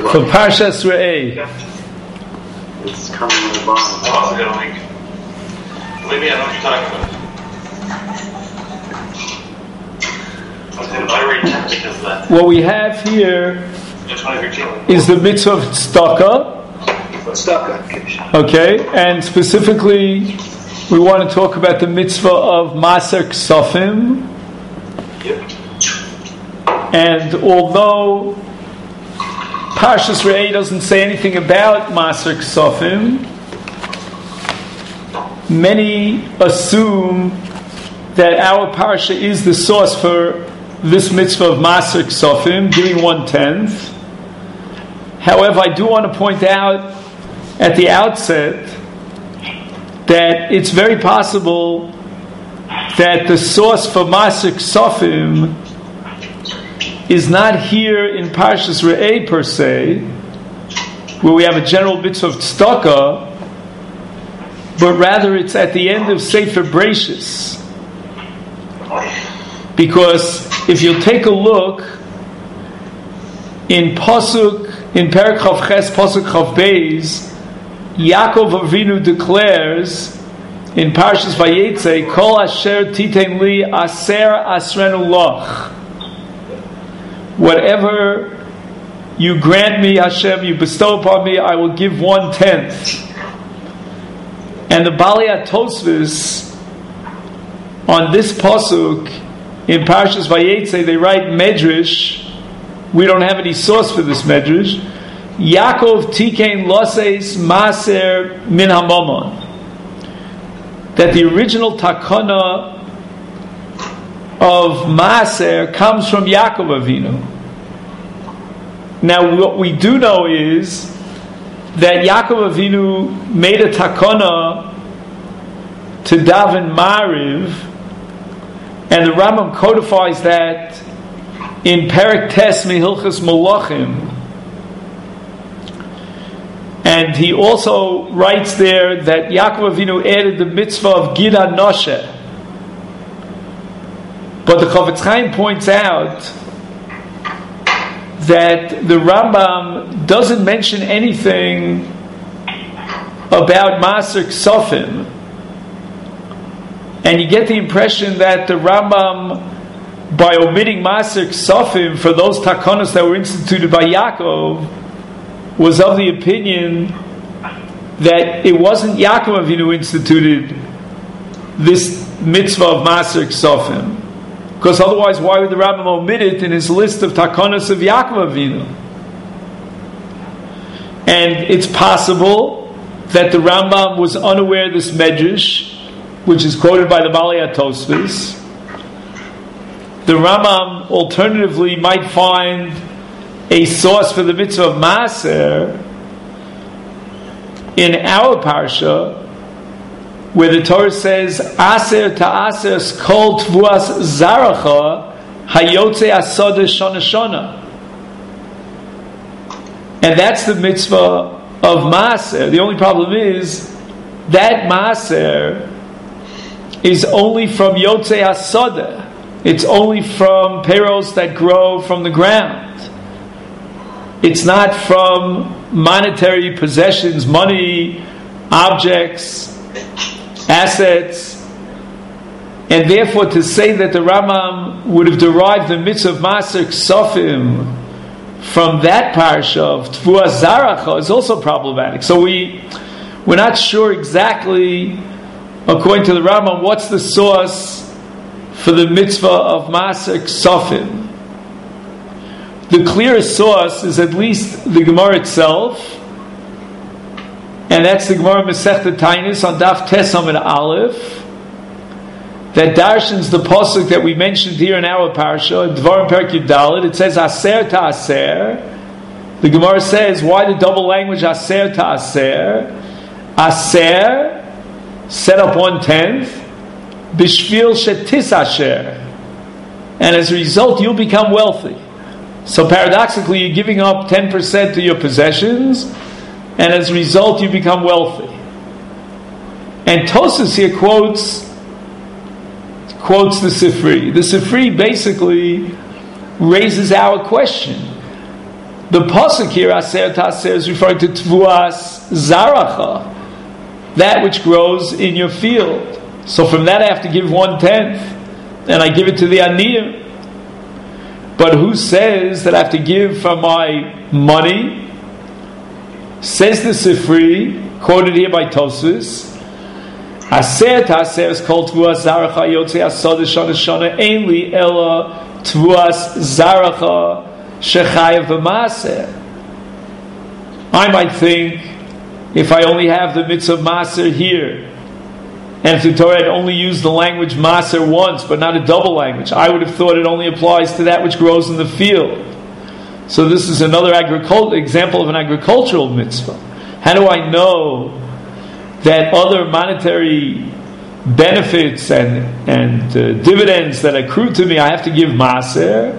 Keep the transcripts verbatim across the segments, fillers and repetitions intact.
For Parshas Re'eh. It's coming in the bottom. I'm also going to link. Believe me, I know what you're talking about. I was going to buy right now because of that. What we have here is the mitzvah of tzedakah. Tzedakah. Okay, and specifically, we want to talk about the mitzvah of Maser Ksofim. Yep. And although Parshas Re'eh doesn't say anything about Maser Ksofim, many assume that our parsha is the source for this mitzvah of Maser Ksofim, giving one tenth. However, I do want to point out at the outset that it's very possible that the source for Maser Ksofim is not here in Parshas Re'eh per se, where we have a general mitzvah of tzedakah, but rather it's at the end of Sefer Bereishis. Because if you'll take a look in Pasuk, in Perek Chav Ches, Pasuk Chav Beis, Yaakov Avinu declares in Parshas Vayetze, Kol asher titen li aser asrenu loch. Whatever you grant me, Hashem, you bestow upon me, I will give one tenth. And the Balei Tosfos on this pasuk in Parshas Vayetze, they write Medrash. We don't have any source for this Medrash. Yaakov tikein loses maser min hamamon. That the original takana of maser comes from Yaakov Avinu. Now, what we do know is that Yaakov Avinu made a takana to daven Mariv, and the Rambam codifies that in Perek Tes Mehilchas Malachim. And he also writes there that Yaakov Avinu added the mitzvah of Gida Noshe. But the Chofetz Chaim points out that the Rambam doesn't mention anything about Maser Ksofim. And you get the impression that the Rambam, by omitting Maser Ksofim for those takanos that were instituted by Yaakov, was of the opinion that it wasn't Yaakov Avinu who instituted this mitzvah of Maser Ksofim. Because otherwise, why would the Rambam omit it in his list of takanos of Yaakov Avinu? And it's possible that the Rambam was unaware of this Medrash, which is quoted by the Balei Tosfos. The Rambam alternatively might find a source for the mitzvah of Maser in our parsha, where the Torah says, Aser ta'aser kol tvuas zaracha hayotze asada shana shana. And that's the mitzvah of Maser. The only problem is that Maser is only from Yotze Asada. It's only from peros that grow from the ground. It's not from monetary possessions, money, objects, assets. And therefore, to say that the Rambam would have derived the mitzvah of Maser Ksofim from that parsha of Tvuas Zaracha is also problematic. So we, we're not sure exactly, according to the Rambam, what's the source for the mitzvah of Maser Ksofim. The clearest source is at least the Gemara itself, and that's the Gemara Masechta Tainis on Daf Tes Amud Aleph, that darshans the pasuk that we mentioned here in our parsha, Dvarim Perek Yud Daled. It says Aser Ta'aser. The Gemara says, why the double language Aser Ta'aser? Aser, set up one tenth, Bishvil Shetis Asher, and as a result you'll become wealthy. So paradoxically, you're giving up ten percent of your possessions, and as a result you become wealthy. And Tosfos here quotes quotes the Sifri. The Sifri basically raises our question. the pasuk here, aser taser, is referring to tvuas zaracha, that which grows in your field. So from that I have to give one tenth, and I give it to the aniyim. But who says that I have to give from my money? Says the Sifri, quoted here by Tosfos, Aser taser is called tvuas zaracha yotzei asada shana shana ainli ela tvuas zaracha shechayev b'maser. I might think, if I only have the mitzvah maser here, and if the Torah had only used the language maser once, but not a double language, I would have thought it only applies to that which grows in the field. So this is another agricul- example of an agricultural mitzvah. How do I know that other monetary benefits and and uh, dividends that accrue to me, I have to give maser?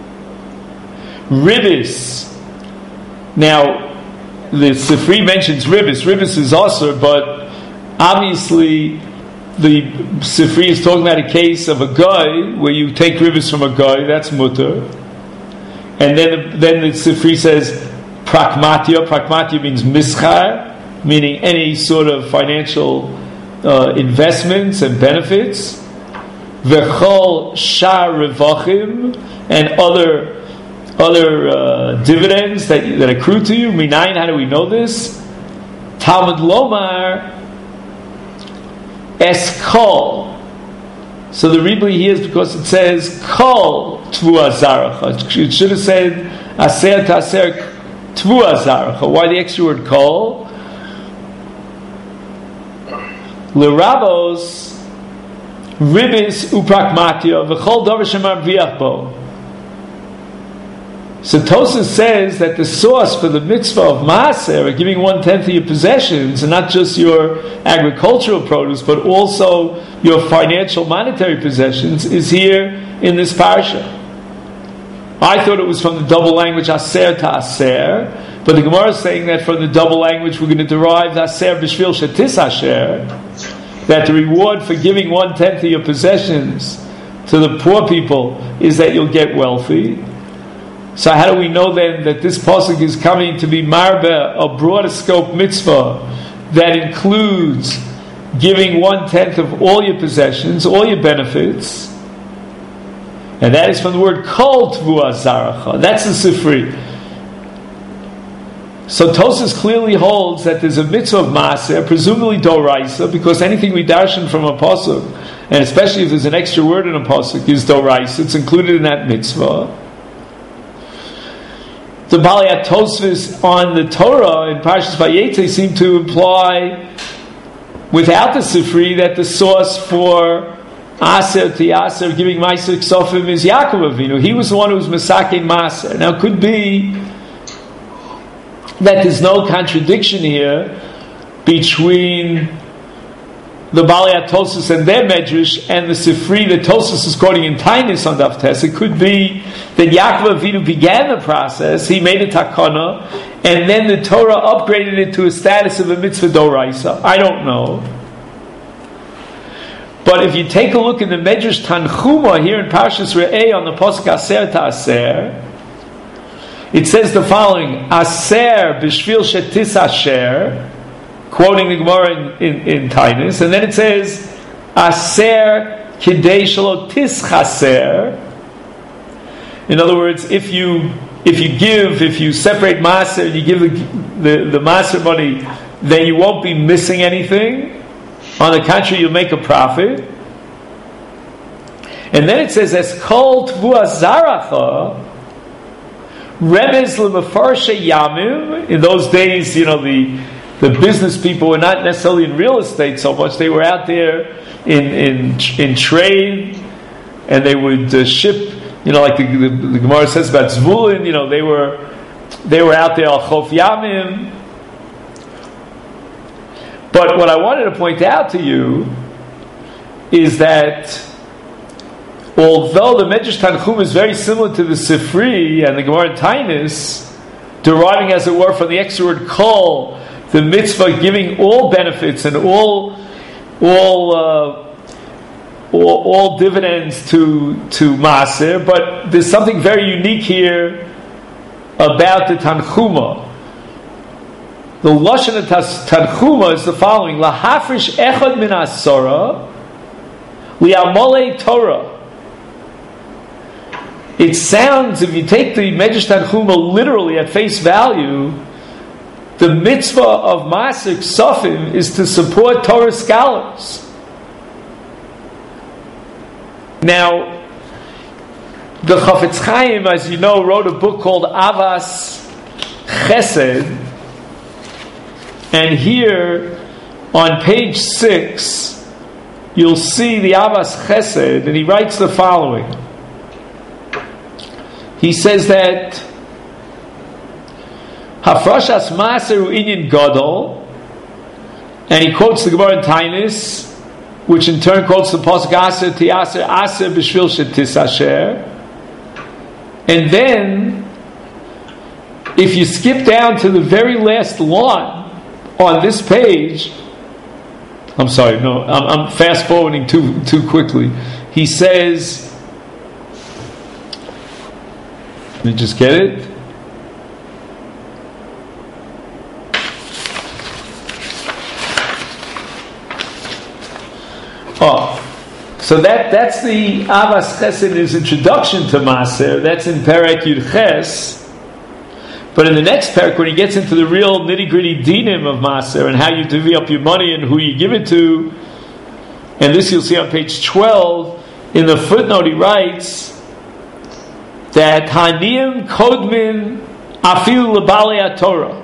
Ribis. Now, the Sifri mentions ribis. Ribis is also, but obviously the Sifri is talking about a case of a guy where you take ribis from a guy, that's mutter. And then, then the Sifri says prakmatya. Prakmatya means mischar, meaning any sort of financial uh, investments and benefits. V'chol shar revachim, and other other uh, dividends that that accrue to you. Minayin, how do we know this? Talmud Lomar eskol. So the Rebbe here is because it says kol tvuas zaracha. It should have said aser taser tvuas zaracha. Why the extra word kol? L'rabos ribis uprakmatya v'chol davar shemarviach bo. So Tosfos says that the source for the mitzvah of maaser, giving one tenth of your possessions, and not just your agricultural produce, but also your financial monetary possessions, is here in this parsha. I thought it was from the double language aser to aser, but the Gemara is saying that from the double language we're going to derive aser b'shvil shetis asher, that the reward for giving one tenth of your possessions to the poor people is that you'll get wealthy. So how do we know then that this pasuk is coming to be marbe, a broader scope mitzvah that includes giving one tenth of all your possessions, all your benefits, and that is from the word kol tvuas zaracha. That's the Sifri. So Tosfos clearly holds that there's a mitzvah of maaser, presumably doraisa, because anything we darshan from a pasuk, and especially if there's an extra word in a pasuk, is doraisa. It's included in that mitzvah. The Balei Tosfos on the Torah in Parshas Vayetze seem to imply, without the Sifri, that the source for Aser to Aser, giving Ma'aser Ksofim, is Yaakov Avinu. He was the one who was Mesakein Maaser. Now, it could be that there's no contradiction here between the Balei Tosfos and their Medrash and the Sifri that Tosfos is quoting in Tainis on Daf Tes. It could be that Yaakov Avinu began the process, he made a takana, and then the Torah upgraded it to a status of a mitzvah doraisa. I don't know. But if you take a look in the Medrash Tanchuma here in Parshas Re'eh on the Pasuk Aser Ta'aser, it says the following: Aser b'shvil shetis asher, quoting the Gemara in, in, in Tainis, and then it says Aser kidei shelo tischaser. In other words, if you if you give, if you separate maaser and you give the the, the maaser money, then you won't be missing anything. On the contrary, you'll make a profit. And then it says, "Es kol tvuas zaracha, remez lemefarshe yamim." In those days, you know, the the business people were not necessarily in real estate so much; they were out there in in in trade, and they would uh, ship. You know, like the, the, the Gemara says about Zvulun, you know, they were they were out there al Chof Yamim. But what I wanted to point out to you is that although the Medrash Tanchum is very similar to the Sifri and the Gemara in Tainis, deriving as it were from the extra word kol, the mitzvah giving all benefits and all all uh, All, all dividends to to maaser, but there's something very unique here about the Tanchuma. The Lashon of Tanchuma is the following: Lahafrish echad min asara li'amolei Torah. It sounds, if you take the Medrash Tanchuma literally at face value, the mitzvah of Maaser Ksafim is to support Torah scholars. Now, the Chafetz Chaim, as you know, wrote a book called Avas Chesed, and here on page six you'll see the Avas Chesed, and he writes the following. He says that Hafrashas Maaser Inyan Gadol, and he quotes the Gemara in Tainis, which in turn quotes the Pasuk Aser Tiaser Aser B'Shvil Shetisasher. And then, if you skip down to the very last line on this page, I'm sorry, no, I'm, I'm fast forwarding too too quickly. He says, let me just get it. Oh, so that that's the Avas Chesed, his introduction to Maaser. That's in Perek Yud Ches. But in the next Perek, when he gets into the real nitty gritty dinim of Maaser and how you divvy up your money and who you give it to, and this you'll see on page twelve, in the footnote he writes that Haniyim Kodmin Afilu L'Balei Torah.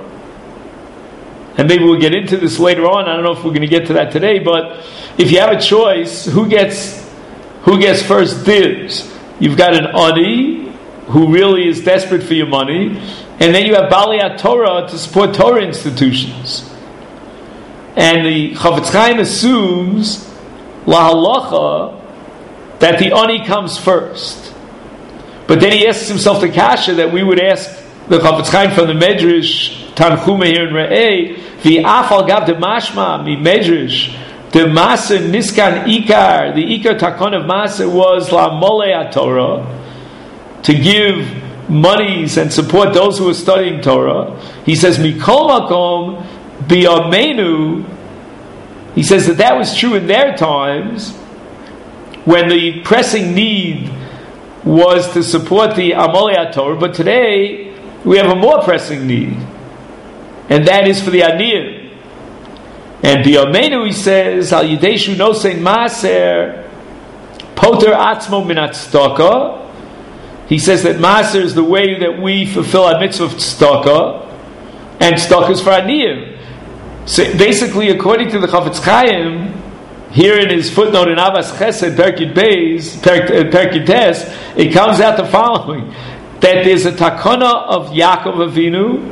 And maybe we'll get into this later on. I don't know if we're going to get to that today, but if you have a choice, who gets who gets first dibs? You've got an Ani who really is desperate for your money, and then you have Balei Torah to support Torah institutions. And the Chafetz Chaim assumes la halacha that the Ani comes first. But then he asks himself the kasha that we would ask the Chafetz Chaim from the Medrash Tanchuma here in Re'eh, v'afal gav de mashma mi Medrash the Maaser niskan ikar, the ikar takon of Maaser was la molei Torah, to give monies and support those who are studying Torah. He says mikol makom biyamenu. He says that that was true in their times when the pressing need was to support the Amolei Torah, but today we have a more pressing need, and that is for the Aniyim. And Biyamenu, he says, Al Yideshu Nosein Maaser Poter Atzmo Min Tzedakah. He says that Maaser is the way that we fulfill our mitzvah of tzedakah, and tzedakah is for Aniyim. So basically, according to the Chafetz Chaim, here in his footnote in Avas Chesed, Perkid Beis, Perkid Tes, it comes out the following: that there's a takana of Yaakov Avinu,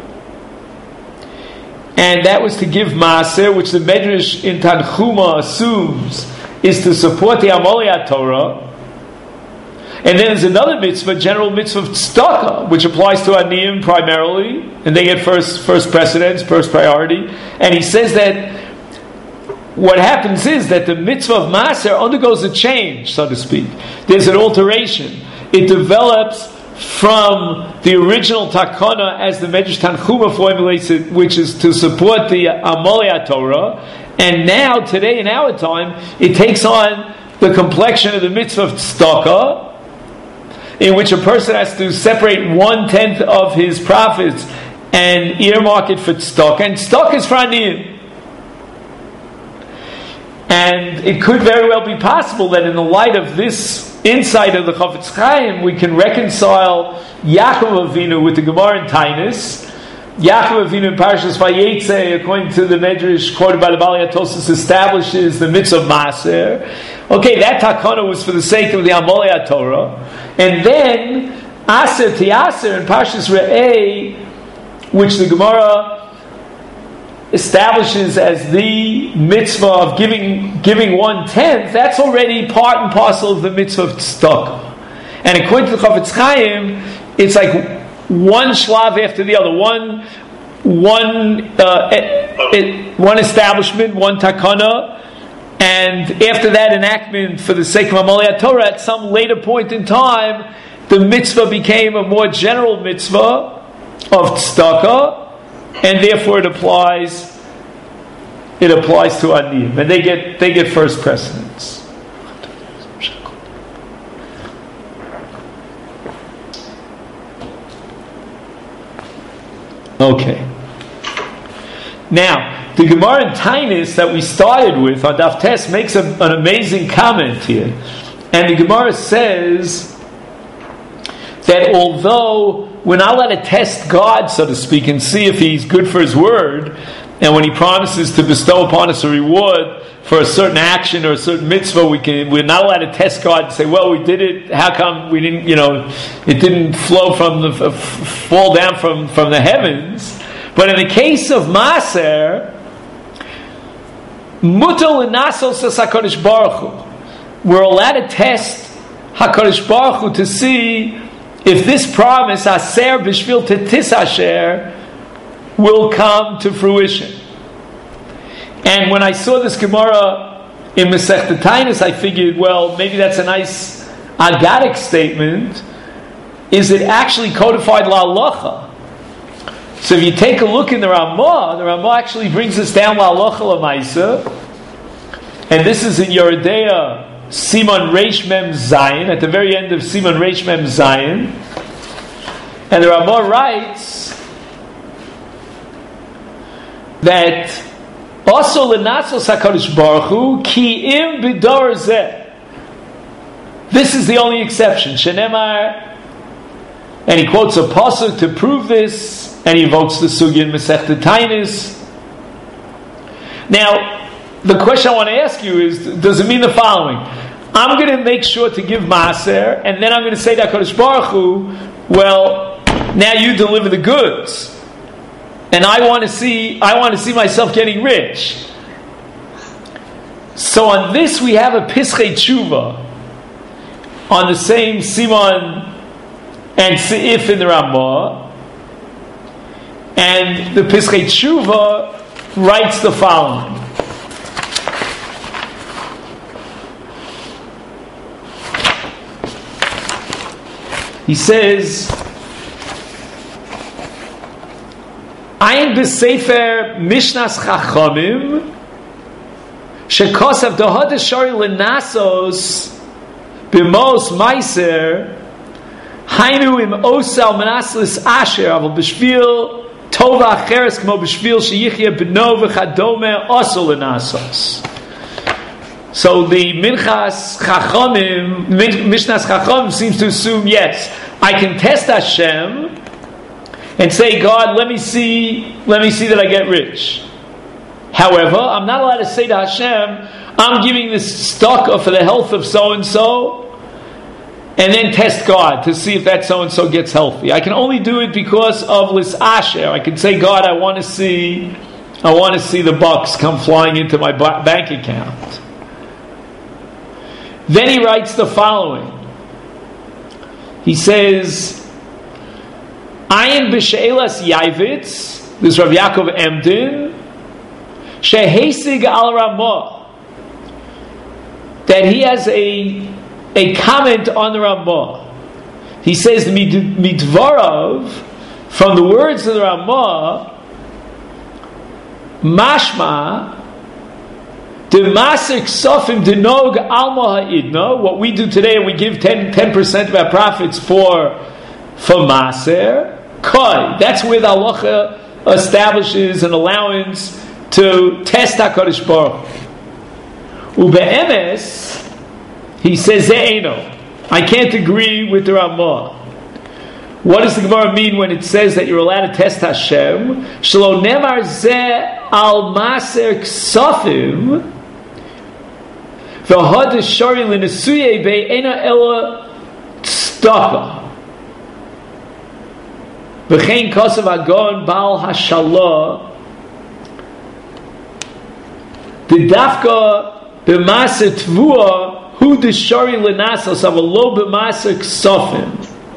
and that was to give Maaser, which the Medrash in Tanchuma assumes is to support the Amolei Torah. And then there's another mitzvah, general mitzvah of tzedakah, which applies to Aniyim primarily, and they get first first precedence, first priority. And he says that what happens is that the mitzvah of Maaser undergoes a change, so to speak. There's an alteration. It develops from the original takana, as the Medrash Tanchuma formulates it, which is to support the Amolei Torah, and now, today in our time, it takes on the complexion of the mitzvah of tzedakah, in which a person has to separate one-tenth of his profits and earmark it for tzedakah, and tzedakah is for Aniyim. And it could very well be possible that in the light of this insight of the Chafetz Chaim, we can reconcile Yaakov Avinu with the Gemara in Tainis. Yaakov Avinu in Parashas Vayetze, according to the Medrash quoted by the Balei Tosfos, establishes the mitzvah of Maaser. Okay, that takana was for the sake of the Amolei Torah. And then Aser Tiaser in Parashas Re'eh, which the Gemara establishes as the mitzvah of giving giving one tenth, that's already part and parcel of the mitzvah of tzedakah. And according to the Chafetz Chaim, it's like one shlav after the other, one one uh, it, it, one establishment, one takana, and after that enactment for the sake of Amolei Torah, at some later point in time, the mitzvah became a more general mitzvah, of tzedakah, and therefore it applies. It applies to aniyim, and they get they get first precedence. Okay. Now, the Gemara in Tainis that we started with on Daf Tes makes a, an amazing comment here, and the Gemara says that although we're not allowed to test God, so to speak, and see if He's good for His word, and when He promises to bestow upon us a reward for a certain action or a certain mitzvah, we can we're not allowed to test God and say, "Well, we did it. How come we didn't? You know, it didn't flow from the f- fall down from, from the heavens." But in the case of Maser, Mutal l'nasos es HaKadosh Baruch Hu, we're allowed to test HaKadosh Baruch Hu to see if this promise, Aser b'shvil tetis asher, will come to fruition. And when I saw this Gemara in Masechta Tainis, I figured, well, maybe that's a nice agadic statement. Is it actually codified la'alacha? So if you take a look in the Ramah, the Ramah actually brings us down la'alacha l'maisa, and this is in Yeridea Simon Reish Mem Zayin, at the very end of Simon Reish Mem Zayin, and the Ramah writes that also l'nasos HaKadosh Baruch Hu ki im b'dor zeh. This is the only exception. Shenemar, and he quotes a pasuk to prove this, and he invokes the sugya in Masechta Tainis. Now, the question I want to ask you is: does it mean the following? I'm going to make sure to give Maaser, and then I'm going to say to HaKadosh Baruch Hu, well, now you deliver the goods. And I want to see, I want to see myself getting rich. So on this we have a Pischei Tshuva on the same Simon and Seif in the Ramah, and the Pischei Tshuva writes the following. He says, Ayin b'sefer Mishnas Chachamim shekosav dohad shari l'nasos b'mos meiser hainu im osal menaslis asher aval b'shvil tova acheres kmo b'shvil sheyichye b'no v'chadome osal l'nasos. So the Minchas Chachamim, Mishnas Chachamim seems to assume, yes, I can test Hashem and say, God, let me see, let me see that I get rich. However, I'm not allowed to say to Hashem, I'm giving this stock for the health of so-and-so, and then test God to see if that so-and-so gets healthy. I can only do it because of Lis Asher. I can say, God, I want to see, I want to see the bucks come flying into my bank account. Then he writes the following. He says, Ayin b'she'elas Yavitz, this is Rav Yaakov Emden, shehesig al Ramah, that he has a a comment on the Ramah. He says, Midvarav, from the words of the Ramah, Mashma, Demasik Sofim Denog Alma Ha'idna, what we do today, we give ten percent of our profits for for Maser, Koi. That's where the halacha establishes an allowance to test HaKadosh Baruch Hu. Ube'emes, he says, Ze'eno. I can't agree with the Ramah. What does the Gemara mean when it says that you're allowed to test Hashem? Shelo nemar ze al maser ksofim v'hod shari l'nesuye be'ena ela tzedakah v'chein kosav agon bal hashalah Didafka b'maser tvua hu d'shari l'nasas avalo b'maser ksofim.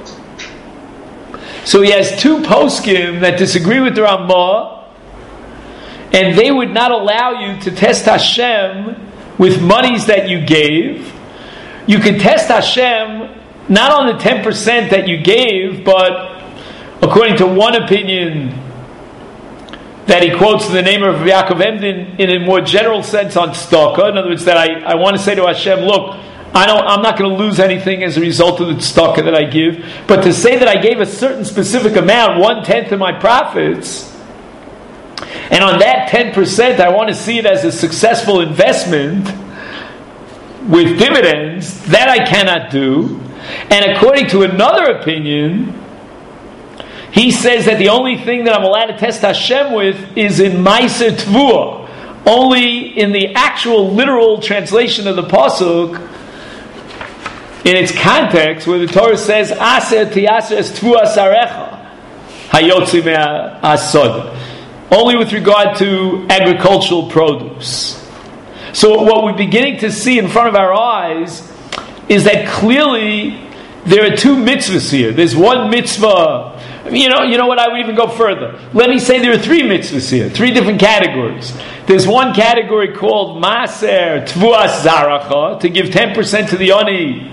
So he has two poskim that disagree with the Ramah, and they would not allow you to test Hashem with monies that you gave. You could test Hashem not on the ten percent that you gave, but according to one opinion that he quotes the name of Yaakov Emden in a more general sense on tzedakah. In other words, that I, I want to say to Hashem, look, I don't, I'm not going to lose anything as a result of the tzedakah that I give. But to say that I gave a certain specific amount, one-tenth of my profits, and on that ten percent I want to see it as a successful investment with dividends, that I cannot do. And according to another opinion, he says that the only thing that I'm allowed to test Hashem with is in Ma'aser Tvua. Only in the actual literal translation of the pasuk, in its context, where the Torah says, Aser tiaser es Tvua sarecha, hayotzi me'asod. Only with regard to agricultural produce. So what we're beginning to see in front of our eyes is that clearly there are two mitzvahs here. There's one mitzvah. You know, you know what? I would even go further. Let me say there are three mitzvahs here, three different categories. There's one category called Maser Tvuas Zaracha, to give ten percent to the oni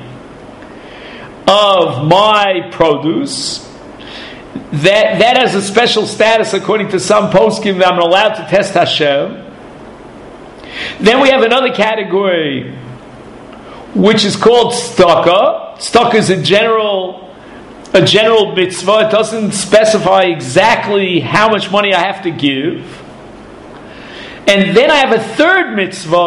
of my produce. That that has a special status according to some poskim that I'm allowed to test Hashem. Then we have another category which is called tzedakah. Tzedakah is a general, a general mitzvah. It doesn't specify exactly how much money I have to give. And then I have a third mitzvah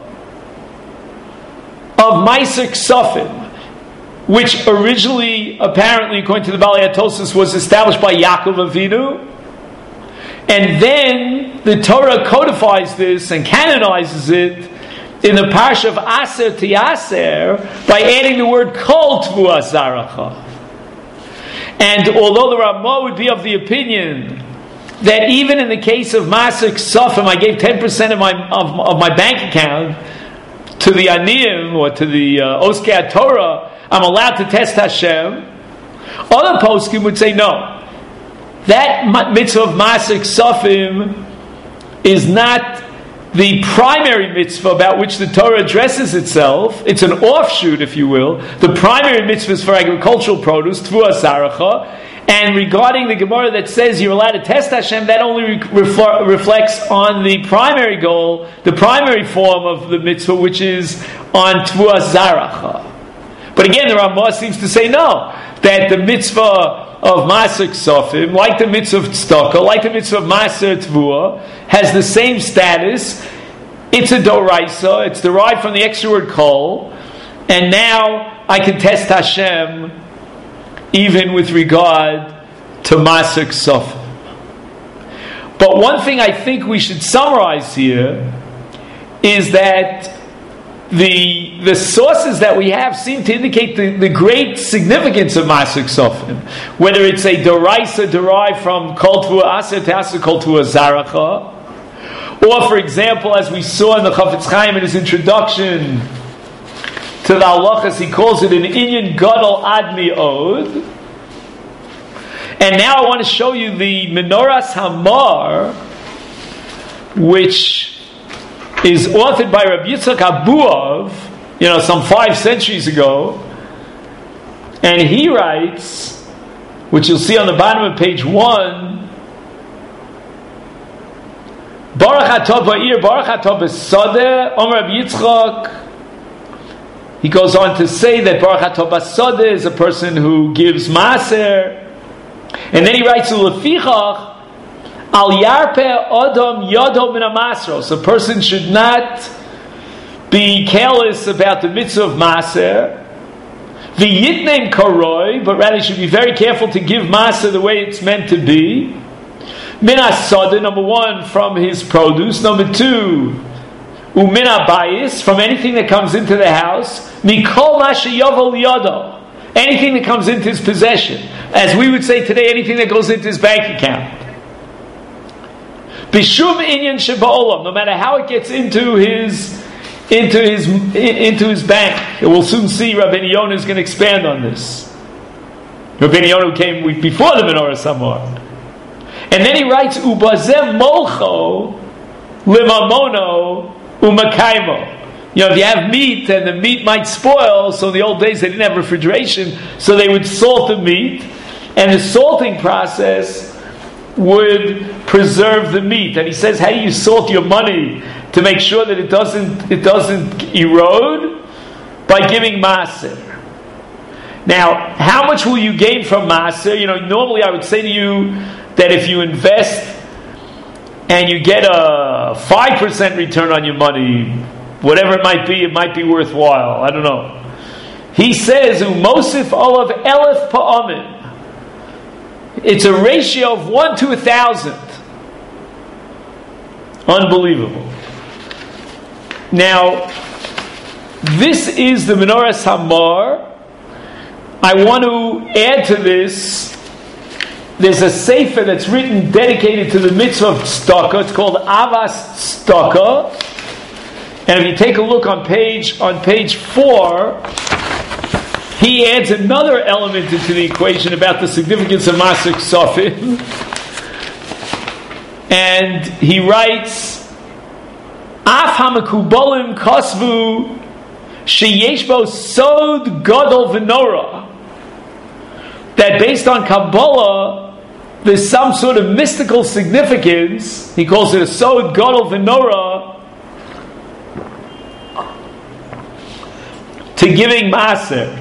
of Ma'aser Ksafim, which originally, apparently, according to the Balei HaTosfos, was established by Yaakov Avinu. And then the Torah codifies this and canonizes it in the parsha of Aser Tiaser by adding the word Kol Tvuas Zaracha. And although the Ramah would be of the opinion that even in the case of Ma'aser Ksafim, I gave ten percent of my of, of my bank account to the Aniyim or to the uh, Oskei Torah, I'm allowed to test Hashem. Other poskim would say no. That mitzvah of Ma'aser Ksafim is not the primary mitzvah about which the Torah addresses itself. It's an offshoot, if you will. The primary mitzvah is for agricultural produce, Tvuas Zaracha. And regarding the Gemara that says you're allowed to test Hashem, that only refl- reflects on the primary goal, the primary form of the mitzvah, which is on Tvuas Zaracha. But again, the Ramah seems to say no, that the mitzvah of Ma'aser Ksafim, like the mitzvah of tzedakah, like the mitzvah of Ma'aser Tvua, has the same status. It's a doraisa. It's derived from the extra word kol, and now I can test Hashem even with regard to Ma'aser Ksafim. But one thing I think we should summarize here is that The the sources that we have seem to indicate the, the great significance of Ma'aser Ksafim. Whether it's a doraisa derived from Kol Tvua Aser Te'aser Kol Tvua Zaracha, or for example, as we saw in the Chafetz Chaim in his introduction to the halachas, he calls it an Inyan Gadol Ad Mi'od. And now I want to show you the Menoras Hamar, which is authored by Rabbi Yitzchak Abuov, you know, some five centuries ago, and he writes, which you'll see on the bottom of page one, Baruch Atov Ba'ir, Baruch Atov B'Sadeh, Omer Rabbi Yitzchak. He goes on to say that Baruch Atov B'Sadeh is a person who gives Maser, and then he writes Ulefichach Al yarpe odom yodo min hamasros. A person should not be careless about the mitzvah of maser. V'yitneim koroi, but rather should be very careful to give maser the way it's meant to be. Min hasoda, number one, from his produce. Number two, umin habayis, from anything that comes into the house. Mikol ma sheyovel yodo, anything that comes into his possession. As we would say today, anything that goes into his bank account. Bishum inyan sheba'olam, no matter how it gets into his into his into his bank. We'll soon see. Rabbeinu Yonah is going to expand on this. Rabbeinu Yonah came before the Menorah Samar, and then he writes ubazem molcho limamono umakaimo. You know, if you have meat and the meat might spoil, so in the old days they didn't have refrigeration, so they would salt the meat. and the salting process would preserve the meat. And he says, how do you salt your money to make sure that it doesn't it doesn't erode? By giving maaser. Now, how much will you gain from maaser? You know, normally I would say to you that if you invest and you get a five percent return on your money, whatever it might be, it might be worthwhile. I don't know. He says, Umosif olav elef pa'amim. It's a ratio of one to a thousand. Unbelievable. Now, this is the Menorah Samar. I want to add to this. There's a sefer that's written dedicated to the mitzvah of tzedakah. It's called Avas Tzedakah. And if you take a look on page on page four, he adds another element into the equation about the significance of Maaser Ksafim. And he writes, Af hamakubalim kasvu sheyesh bo sod gadol v'nora. That based on Kabbalah, there's some sort of mystical significance. He calls it a sod gadol v'nora to giving maaser.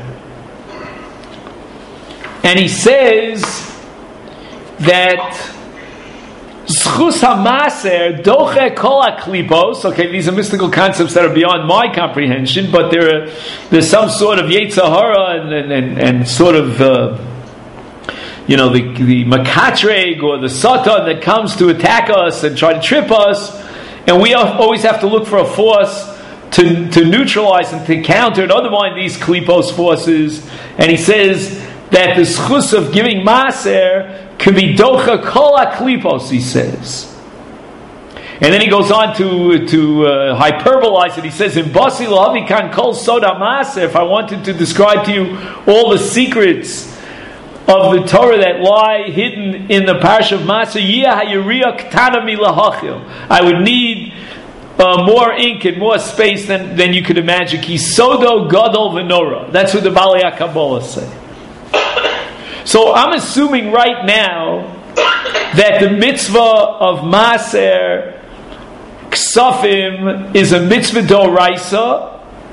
And he says that Zchus HaMaser Doche Kol HaKlipos. Okay, these are mystical concepts that are beyond my comprehension, but there are, there's some sort of Yetzer Hara and, and, and, and sort of uh, you know the the Makatreg or the Satan that comes to attack us and try to trip us, and we always have to look for a force to to neutralize and to counter and undermine these Klipos forces. And he says that the Zchus of giving Maser can be docha kol ha-klipos, he says. And then he goes on to to uh, hyperbolize it. He says, in Basi Lahavi kan kol soda maser, if I wanted to describe to you all the secrets of the Torah that lie hidden in the Parsha of Maser, yeh hayiriya ktana milahachil. I would need uh, more ink and more space than, than you could imagine. Ki sodo gadol v'nora. That's what the Balei HaKabbalah say. So I'm assuming right now that the mitzvah of Maaser Ksafim is a mitzvah d'oraisa,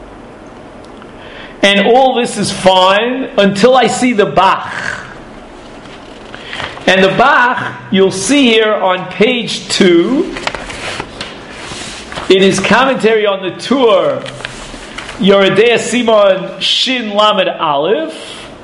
and all this is fine until I see the Bach. And the Bach, you'll see here on page two, in his commentary on the Tur, Yoredei Simon Shin Lamed Aleph,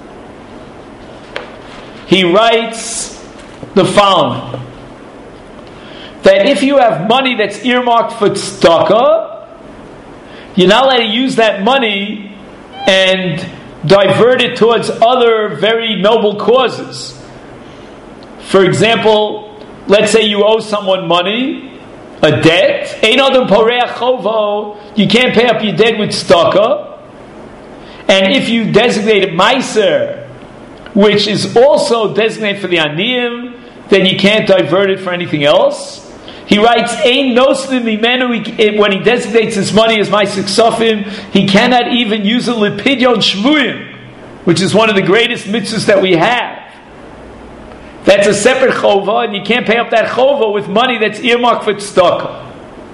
he writes the following: that if you have money that's earmarked for tzedakah, you're not allowed to use that money and divert it towards other very noble causes. For example, let's say you owe someone money, a debt. Ein adam poreach chovo, you can't pay up your debt with tzedakah. And if you designate a meiser, which is also designated for the aniyim, then you can't divert it for anything else. He writes, Ein noslim imenu, when he designates his money as meiser ksafim, he cannot even use a lepidyon shvuyim, which is one of the greatest mitzvahs that we have. That's a separate chova, and you can't pay up that chova with money that's earmarked for tzedakah.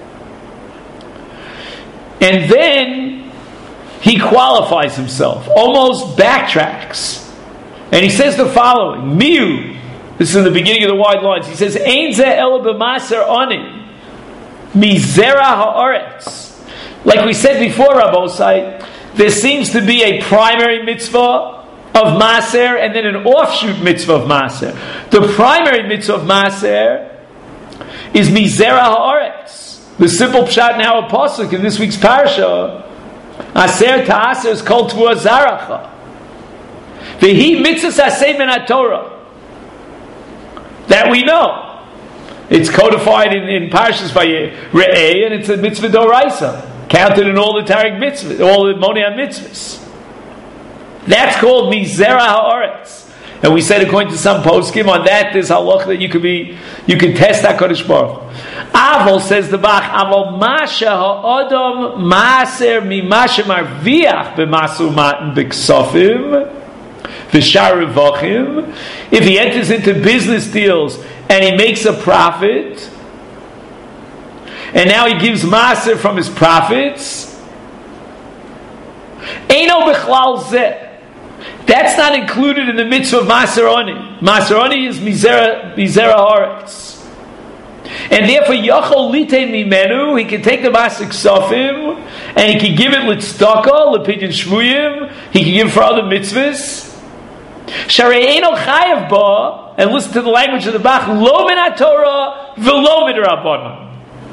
And then he qualifies himself, almost backtracks. And he says the following: Miu, this is in the beginning of the wide lines. He says, Ein zeh ela b'maser ani, mizera haaretz. Like we said before, Rabbosai, there seems to be a primary mitzvah of Maser and then an offshoot mitzvah of Maser. The primary mitzvah of Maser is mizera haaretz. The simple pshat in our pasuk in this week's parsha, Aser ta'aser is called to a zaracha. V'hi mitzvah aseh min haTorah. That we know. It's codified in, in Parshas Vayere'eh, and it's a mitzvah d'oraisa, counted in all the Tarek mitzvahs, all the Monei mitzvahs. That's called Mizera Haaretz. And we said, according to some poskim, on that there's halach that you could be, you can test HaKadosh Baruch Hu. Avol, says the Bach, Avol Masha Ha'odom Maser Mi Masha Marviach B'Masu Matan B'Ksofim V'shar revachim. If he enters into business deals and he makes a profit, and now he gives maser from his profits, eino b'chlal zeh. That's not included in the mitzvah of maser ani. Maser ani is mizera mizera haaretz. And therefore, Yachol Litein Mimenu, he can take the Masik Sofim, and he can give it Litzdaka, Lepidyon Shvuyim, he can give it for other mitzvahs. Sharei Eino Chayav Ba, and listen to the language of the Bach, Lo Min HaTorah, V'lo Min Rabbanon.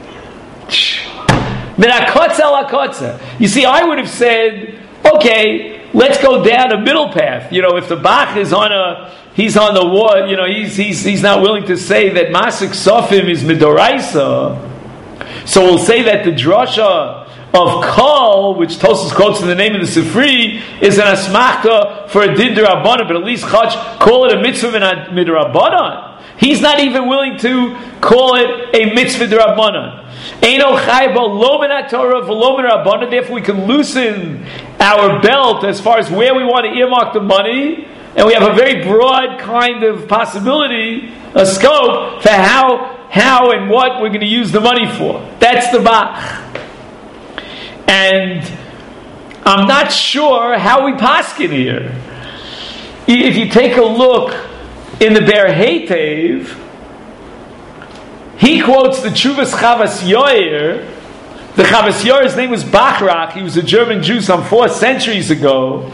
Min HaKotza Al HaKotza. You see, I would have said, okay, let's go down a middle path. You know, if the Bach is on a He's on the war, you know, he's, he's, he's not willing to say that Masik Sofim is Midoraisa. So we'll say that the drasha of Kol, which Tosfos quotes in the name of the Sifri, is an asmachta for a din d'Rabbanan, but at least Chach call it a mitzvah midrabbanan. He's not even willing to call it a mitzvah d'Rabbanan. Eino chai bo lo min haTorah v'lo min Rabbanan. Therefore we can loosen our belt as far as where we want to earmark the money. And we have a very broad kind of possibility, a scope for how, how and what we're going to use the money for. That's the Bach. And I'm not sure how we paskin here. If you take a look in the Ber Heitev, he quotes the Tshuvas Chavas Yoyer. The Chavas Yoyer's name was Bachrach. He was a German Jew some four centuries ago.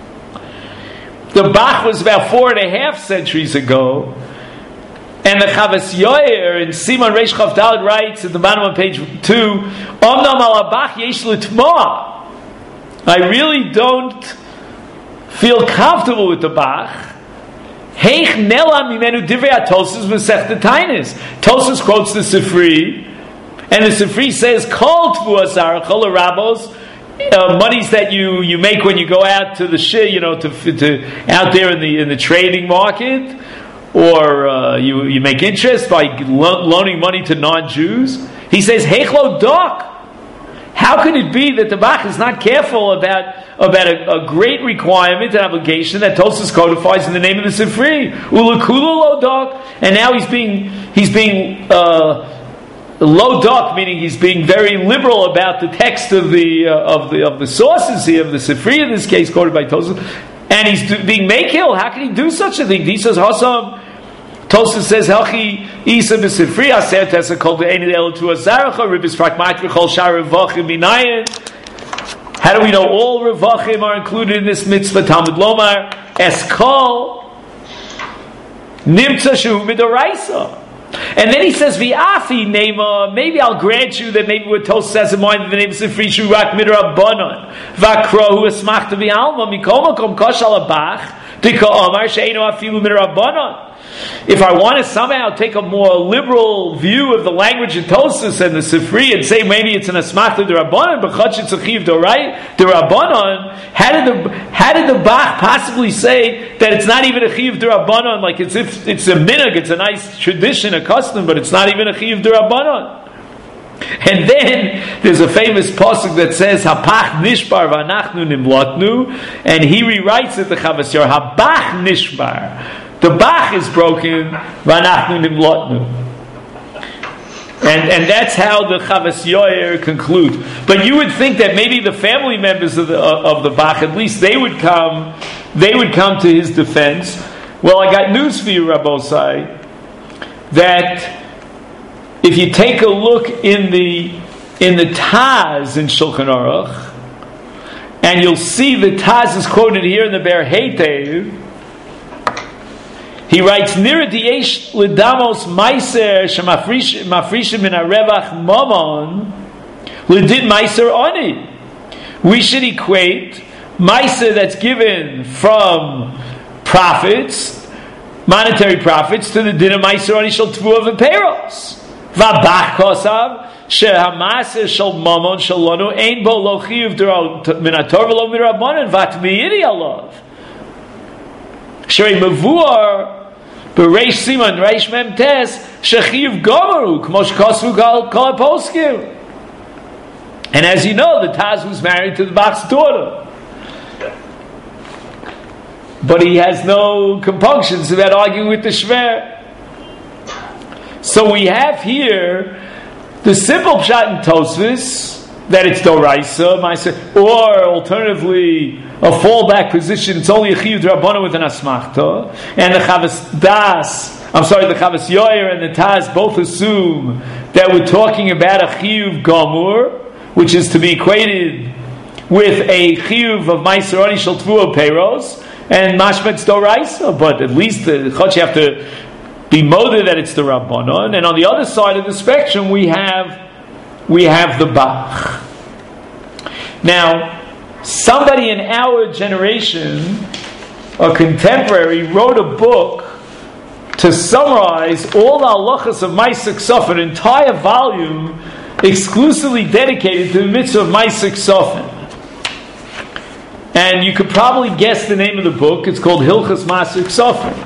The Bach was about four and a half centuries ago, and the Chavas Yoyer in Simon Reish Chav Daled writes at the bottom of page two, Omnam al Bach yesh l'tma. I really don't feel comfortable with the Bach. Heich nela mimenu divrei Tosfos v'sechta Tainis. Tosfos quotes the Sifri, and the Sifri says, Kol tvuas arachol rabos. Uh, monies that you, you make when you go out to the shit, you know, to, to out there in the in the trading market, or uh, you you make interest by lo- loaning money to non-Jews. He says, "Heichlo dok." How could it be that the Bach is not careful about about a, a great requirement and obligation that Tosfos codifies in the name of the Sifri? Ulakulu lo dok, and now he's being he's being. Uh, Low dok, meaning he's being very liberal about the text of the uh, of the of the sources here of the Sifri in this case quoted by Tosfos, and he's do, being makil. How can he do such a thing? He says Hasam. Tosfos says Helchi Isa b'Sifri Aser Tesa Kol De'Eini Elu Tu Azaracha Ribis Prakmat V'Chol Shar Revachim Minayin. How do we know all Revachim are included in this mitzvah? Talmud Lomar Eskol Nimtza Shu Midoraisa. And then he says, "V'afi nema." Maybe I'll grant you that maybe what Tosfos says in mind the name of Sifri Shu Rak Midrabanan. V'akrohu esmachta v'alma mikol makom kashal abach dika omar she'eno afilu midrabanan. If I want to somehow take a more liberal view of the language of Tosfos and the Sifri and say maybe it's an asmachta d'Rabbanan, but chach it's a chiv d'Rabbanan, how did the how did the Bach possibly say that it's not even a chiv d'Rabbanan? Like it's if it's a minhag, it's a nice tradition, a custom, but it's not even a chiv d'Rabbanan. And then there's a famous pasuk that says Hapach nishbar v'anachnu nimlotnu, and he rewrites it the Chavas Yoyer Habach nishbar. The Bach is broken, v'anachnu nimlotnu, and and that's how the Chavas Yoyer concludes. But you would think that maybe the family members of the of the Bach, at least they would come, they would come to his defense. Well, I got news for you, Rabbosai, that if you take a look in the in the Taz in Shulchan Aruch, and you'll see the Taz is quoted here in the Ber Heitev. He writes, "Nira diyesh lidamos meiser shemafrishim min harevach mamon lidid meiser oni." We should equate meiser that's given from profits, monetary profits, to the din of meiser oni shel tvuah v'peiros. V'abach kosav shehameiser shel mamon shelonu ein bo lo chiyuv min haTorah v'lo min Rabbanan v'atmiyini alav. Shrei Mavuar B'Reish Simon Reish Mem Tes Shechiv Gomaru K'mo Shekosvu Kol Kol Poskim. And as you know, the Taz was married to the Bach's daughter. but he has no compunctions about arguing with the Shver. So we have here the simple pshat in Tosfos that it's Doraisa, or alternatively a fallback position. It's only a chiyuv d'Rabbanan with an asmachta, and the Chavas Das, I'm sorry, the Chavas Yoyer and the Taz both assume that we're talking about a chiyuv gamur, which is to be equated with a chiyuv of Meiser Oni Shel Tvuah Peiros, and mashmet's Doraisa, but at least the Chotch have to be moded that it's the Rabbanon. And on the other side of the spectrum, we have we have the Bach. Now, somebody in our generation, a contemporary, wrote a book to summarize all the halachas of Ma'aseh Ksofim, an entire volume exclusively dedicated to the mitzvah of Ma'aseh Ksofim. And you could probably guess the name of the book. It's called Hilchas Ma'aseh Ksofim.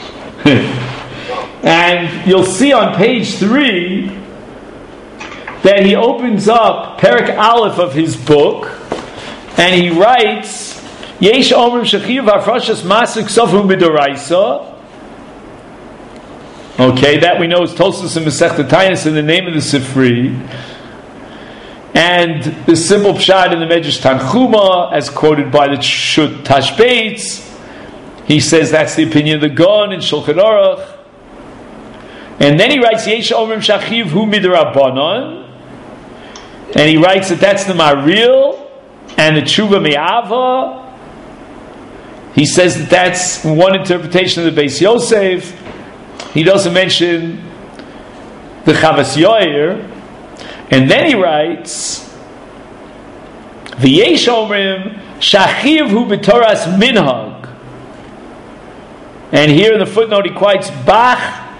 And you'll see on page three that he opens up Perek Aleph of his book, and he writes, Yesh Omrim Shechiv Hafrashas Ma'aseh Ksofim B'Doraisa. Okay, that we know is Tosfos and Masechta Taanis in the name of the Sifri. And the simple pshat in the Medrash Tanchuma, as quoted by the Shut Tashbeitz, he says that's the opinion of the Gon in Shulchan Aruch. And then he writes, Yesh Omrim Shachiv Hu Midrabanan. And he writes that that's the Maril and the Tshuva Me'ava. He says that that's one interpretation of the Beis Yosef. He doesn't mention the Chavas Yoyer. And then he writes, V'yesh Omrim Shachiv Hu B'Toras Minhag. And here in the footnote he quotes Bach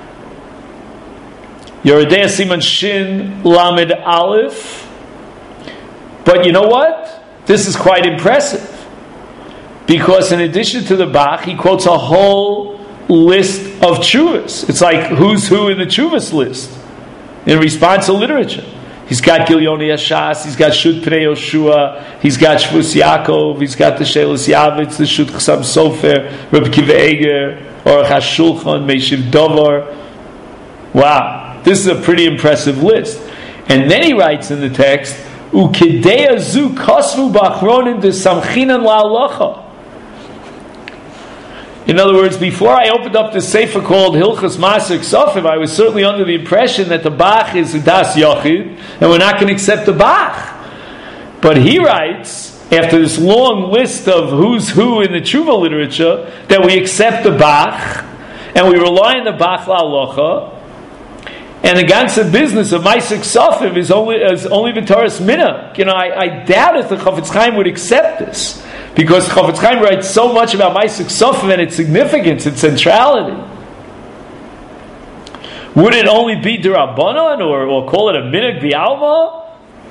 Yeridei Siman Shin Lamed Aleph. But you know what? This is quite impressive, because in addition to the Bach, he quotes a whole list of tshuvas. It's like who's who in the tshuvas list in response to literature. He's got Gilyoni Hashas, he's got Shut Pnei Yoshua, he's got Shvus Yaakov, he's got the Shelos Yavitz, the Shut Chasam Sofer, Rabbi Kiva Eger, Aruch HaShulchan, Meishiv Dovar. Wow, this is a pretty impressive list. And then he writes in the text, Ukidei zu kosvu bachronin de samchinan la'alacha. In other words, before I opened up this sefer called Hilchas Ma'aseh Ksofim, I was certainly under the impression that the Bach is Das Yochid, and we're not going to accept the Bach. But he writes, after this long list of who's who in the Tshuva literature, that we accept the Bach, and we rely on the Bach la'alacha, and the ganze business of Ma'aseh Ksofim is only is only B'Toras Minhag. You know, I, I doubt if the Chafetz Chaim would accept this, because Chafetz Chaim writes so much about Ma'aseh Ksofim and its significance, its centrality. Would it only be D'Rabbanan, or, or call it a Minhag B'Alma?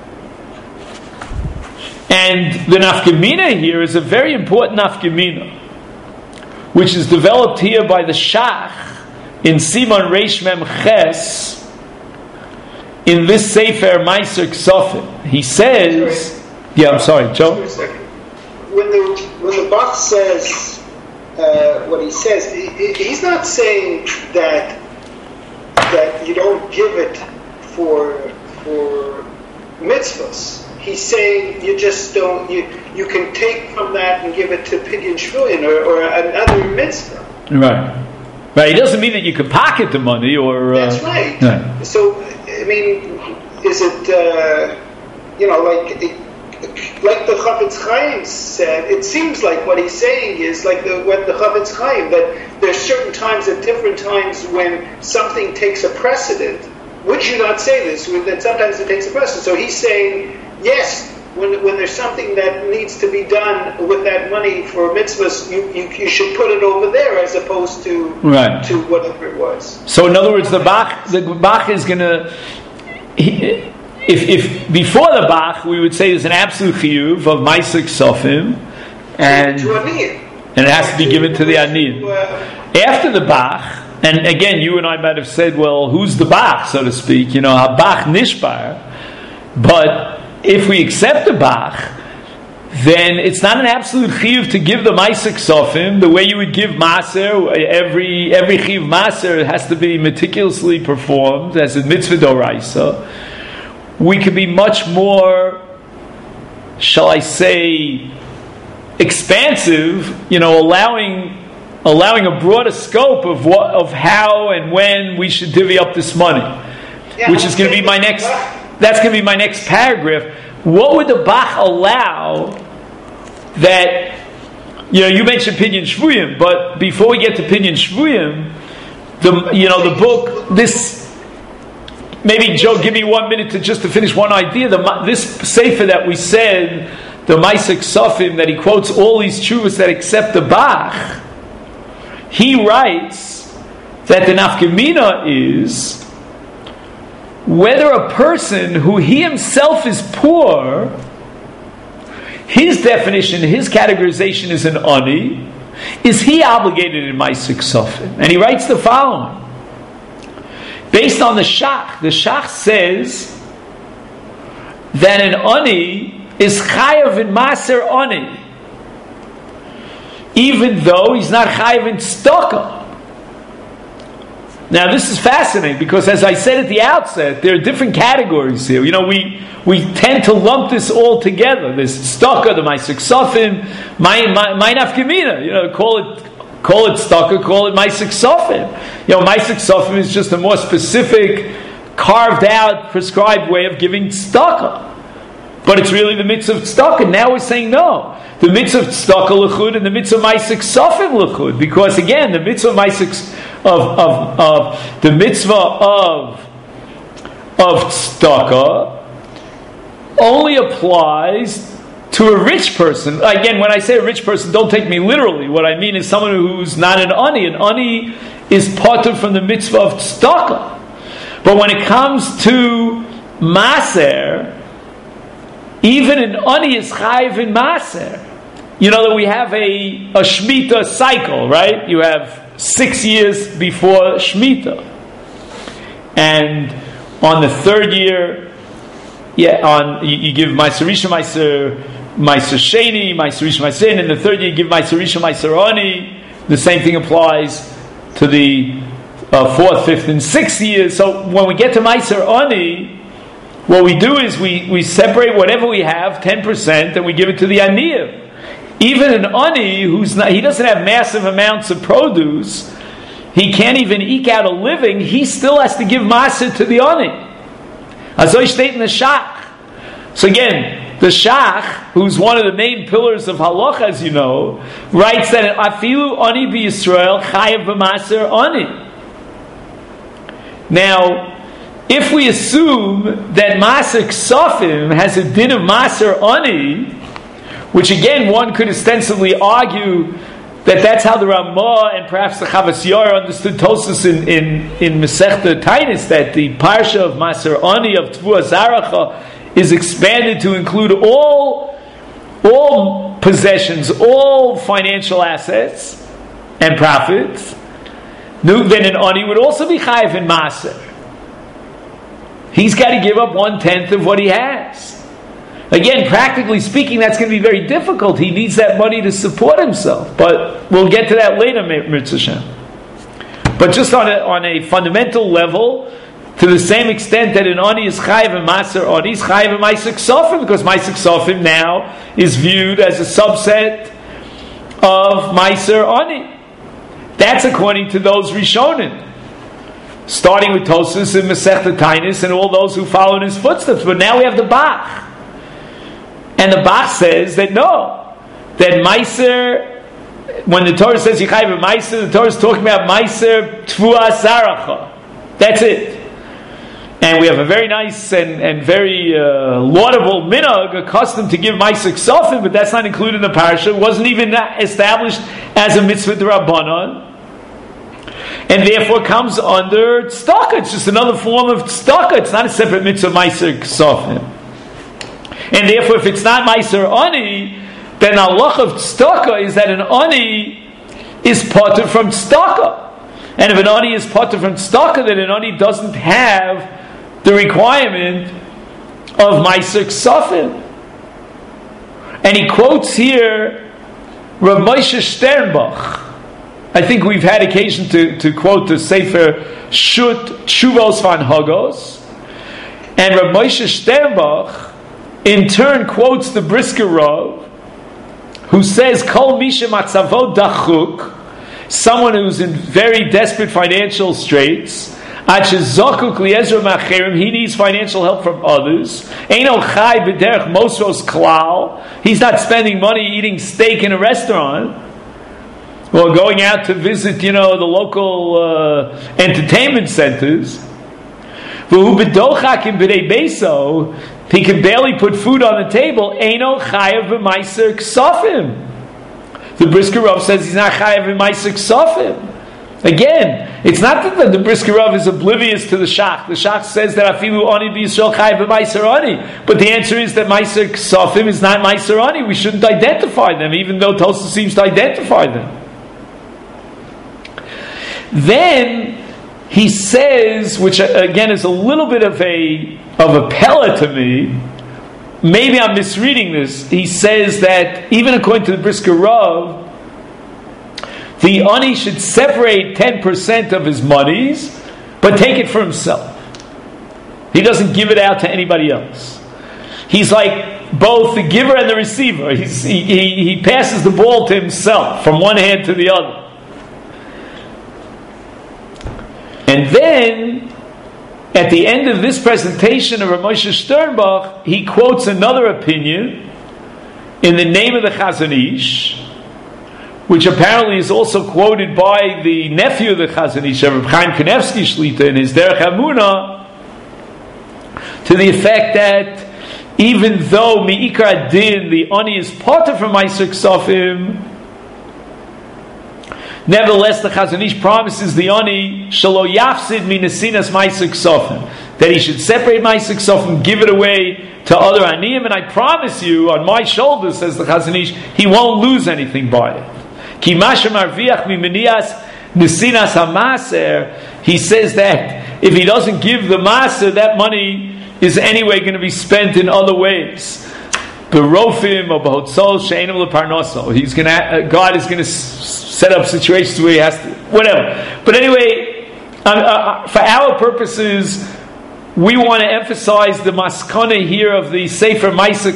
And the nafkamina here is a very important nafkamina, which is developed here by the Shach in Siman Reish Mem Ches, in this Sefer Ma'aseh Ksofim. He says, yeah, I'm sorry, Joe. When the when the Bach says uh, what he says, he, he's not saying that that you don't give it for for mitzvahs. He's saying you just don't. You you can take from that and give it to Pidyon Shvuyin or, or another mitzvah. Right. Right. It doesn't mean that you can pocket the money or. Uh, That's right. Yeah. So I mean, is it uh, you know like? It, Like the Chafetz Chaim said, it seems like what he's saying is like the what the Chafetz Chaim, that there's certain times at different times when something takes a precedent. Would you not say this? That sometimes it takes a precedent. So he's saying, yes, when when there's something that needs to be done with that money for mitzvahs, you, you, you should put it over there as opposed to right. to whatever it was. So in other words, the Bach the Bach is going to. If, if before the Bach we would say there's an absolute chiyuv of Ma'aseh Ksofim, and and it has to be given to the Anid. After the Bach, and again you and I might have said, well, who's the Bach, so to speak? You know, ha Bach Nishbar. But if we accept the Bach, then it's not an absolute chiyuv to give the Ma'aser Ksofim the way you would give Maser. Every every chiyuv Maser has to be meticulously performed as a mitzvah doraisa. We could be much more, shall I say, expansive, you know, allowing allowing a broader scope of what of how and when we should divvy up this money, yeah, which is going to be my next. That's going to be my next paragraph. What would the Bach allow that, you know, you mentioned Pinyan Shvuyim, but before we get to Pinyan Shvuyim, the, you know, the book, this, maybe Joe, give me one minute to just to finish one idea. The, this sefer that we said, the Ma'aser Ksofim, that he quotes all these chuvas that accept the Bach, he writes that the nafkamina is whether a person who he himself is poor, his definition, his categorization is an ani, is he obligated in Ma'aser Ksofim? And he writes the following. Based on the Shach, the Shach says that an ani is chayav in Maser ani, even though he's not chayav in tzedakah. Now this is fascinating because, as I said at the outset, there are different categories here. You know, we we tend to lump this all together. There's tzedakah, the Ma'aser Ksofim, my nafkamina. You know, call it call it tzedakah, call it Ma'aser Ksofim. You know, Ma'aser Ksofim is just a more specific, carved out, prescribed way of giving tzedakah. But it's really the mitzvah of tzedakah. Now we're saying no. The mitzvah of tzedakah l'chud and the mitzvah of Ma'aser Ksofim l'chud. Because again, the mitzvah of Ma'aser of, of, of the mitzvah of of tzedakah only applies to a rich person. Again, when I say a rich person, don't take me literally. What I mean is someone who's not an ani. An ani is parted from the mitzvah of tzedakah. But when it comes to Maser, even an ani is chayiv in Maser. You know that we have a, a Shemitah cycle, right? You have six years before Shemitah. And on the third year, yeah, on you, you give Ma'aser Rishon, Ma'aser Ma'aser Sheni, Ma'aser Rishon, Ma'aser, and in the third year you give Ma'aser Rishon, Ma'aser Ani. The same thing applies to the uh, fourth, fifth, and sixth year. So when we get to Ma'aser Ani, what we do is we, we separate whatever we have, ten percent, and we give it to the Aniyah. Even an ani who's not, he doesn't have massive amounts of produce, he can't even eke out a living, he still has to give maser to the ani. Azoy state in the Shach. So again, the Shach, who's one of the main pillars of halacha, as you know, writes that afilu ani b'Yisrael chayav b'maser ani. Now, if we assume that Ma'aser Ksofim has a din of Maser Ani, which again one could ostensibly argue that that's how the Ramah and perhaps the Chavas Yair understood Tosfos in in, in Masechta Tainis, that the parsha of Maser Ani of Tvua Zaracha is expanded to include all all possessions, all financial assets and profits. Then an Ani would also be chayiv in Maser. He's got to give up one tenth of what he has. Again, practically speaking, that's going to be very difficult. He needs that money to support himself. But we'll get to that later, Mitzvah Shem. But just on a, on a fundamental level, to the same extent that an ani is chayiv and maser ani is chayiv and Ma'aser Ksofim, because Ma'aser Ksofim now is viewed as a subset of Ma'aser ani. That's according to those Rishonim, starting with Tosfos and Masechta Tainis and all those who follow in his footsteps. But now we have the Bach. And the Bach says that no, that Ma'aser, when the Torah says Yichayv Ma'aser, the Torah is talking about Ma'aser Tvua Zaracha. That's it. And we have a very nice and, and very uh, laudable minhag, accustomed to give Ma'aser Ksofim, but that's not included in the parasha. It wasn't even established as a mitzvah d'Rabbanan, and therefore comes under tzedakah. It's just another form of tzedakah. It's not a separate mitzvah Ma'aser Ksofim. And therefore, if it's not Ma'aser Ani, then the halach of tzedakah is that an Ani is parted from tzedakah. And if an Ani is parted from tzedakah, then an Ani doesn't have the requirement of Ma'aser Ksofim. And he quotes here Rav Moshe Sternbach. I think we've had occasion to, to quote the Sefer Shut Tshuvos Van Hagos. And Rav Moshe Sternbach in turn quotes the Brisker Rav, who says, Kol Misha Matzavo Dachuk, someone who's in very desperate financial straits, Achezokuk Liezra Macherim, he needs financial help from others. Eino Chai B'derech Mosros Klal, he's not spending money eating steak in a restaurant, or going out to visit, you know, the local uh, entertainment centers. V'hu b'dochakim b'dei beso, he can barely put food on the table. Eino chayav b'maiser ksafim. The Brisker Rav says he's not chayav b'maiser ksafim. Again, it's not that the Brisker Rav is oblivious to the Shach. The Shach says that afilu ani b'Yisrael chayav b'maiser ani. But the answer is that maiser ksafim is not maiser ani. We shouldn't identify them, even though Tosfos seems to identify them. Then he says, which again is a little bit of a of a pella to me, maybe I'm misreading this. He says that even according to the Brisker Rav, the ani should separate ten percent of his monies, but take it for himself. He doesn't give it out to anybody else. He's like both the giver and the receiver. He's, he, he, he passes the ball to himself from one hand to the other. And then, at the end of this presentation of Rav Moshe Sternbach, he quotes another opinion in the name of the Chazon Ish, which apparently is also quoted by the nephew of the Chazon Ish, Rav Chaim Kanevsky Shlita, in his Derech Hamuna, to the effect that even though Mi'ikar Din, the ani is parted from Meiser Ksafim, nevertheless, the Chazon Ish promises the ani shelo yafsid minasinas ma'aser ksafim, that he should separate ma'aser ksafim, give it away to other aniyim, and I promise you, on my shoulders, says the Chazon Ish, he won't lose anything by it. Ki masha marviach mimenias nesinas hamaser. He says that if he doesn't give the maser, that money is anyway going to be spent in other ways. Berofim or behotzol she'enim leparnoso. He's going to. God is going to set up situations where he has to, whatever. But anyway, uh, uh, for our purposes, we want to emphasize the maskana here of the Sefer Meiser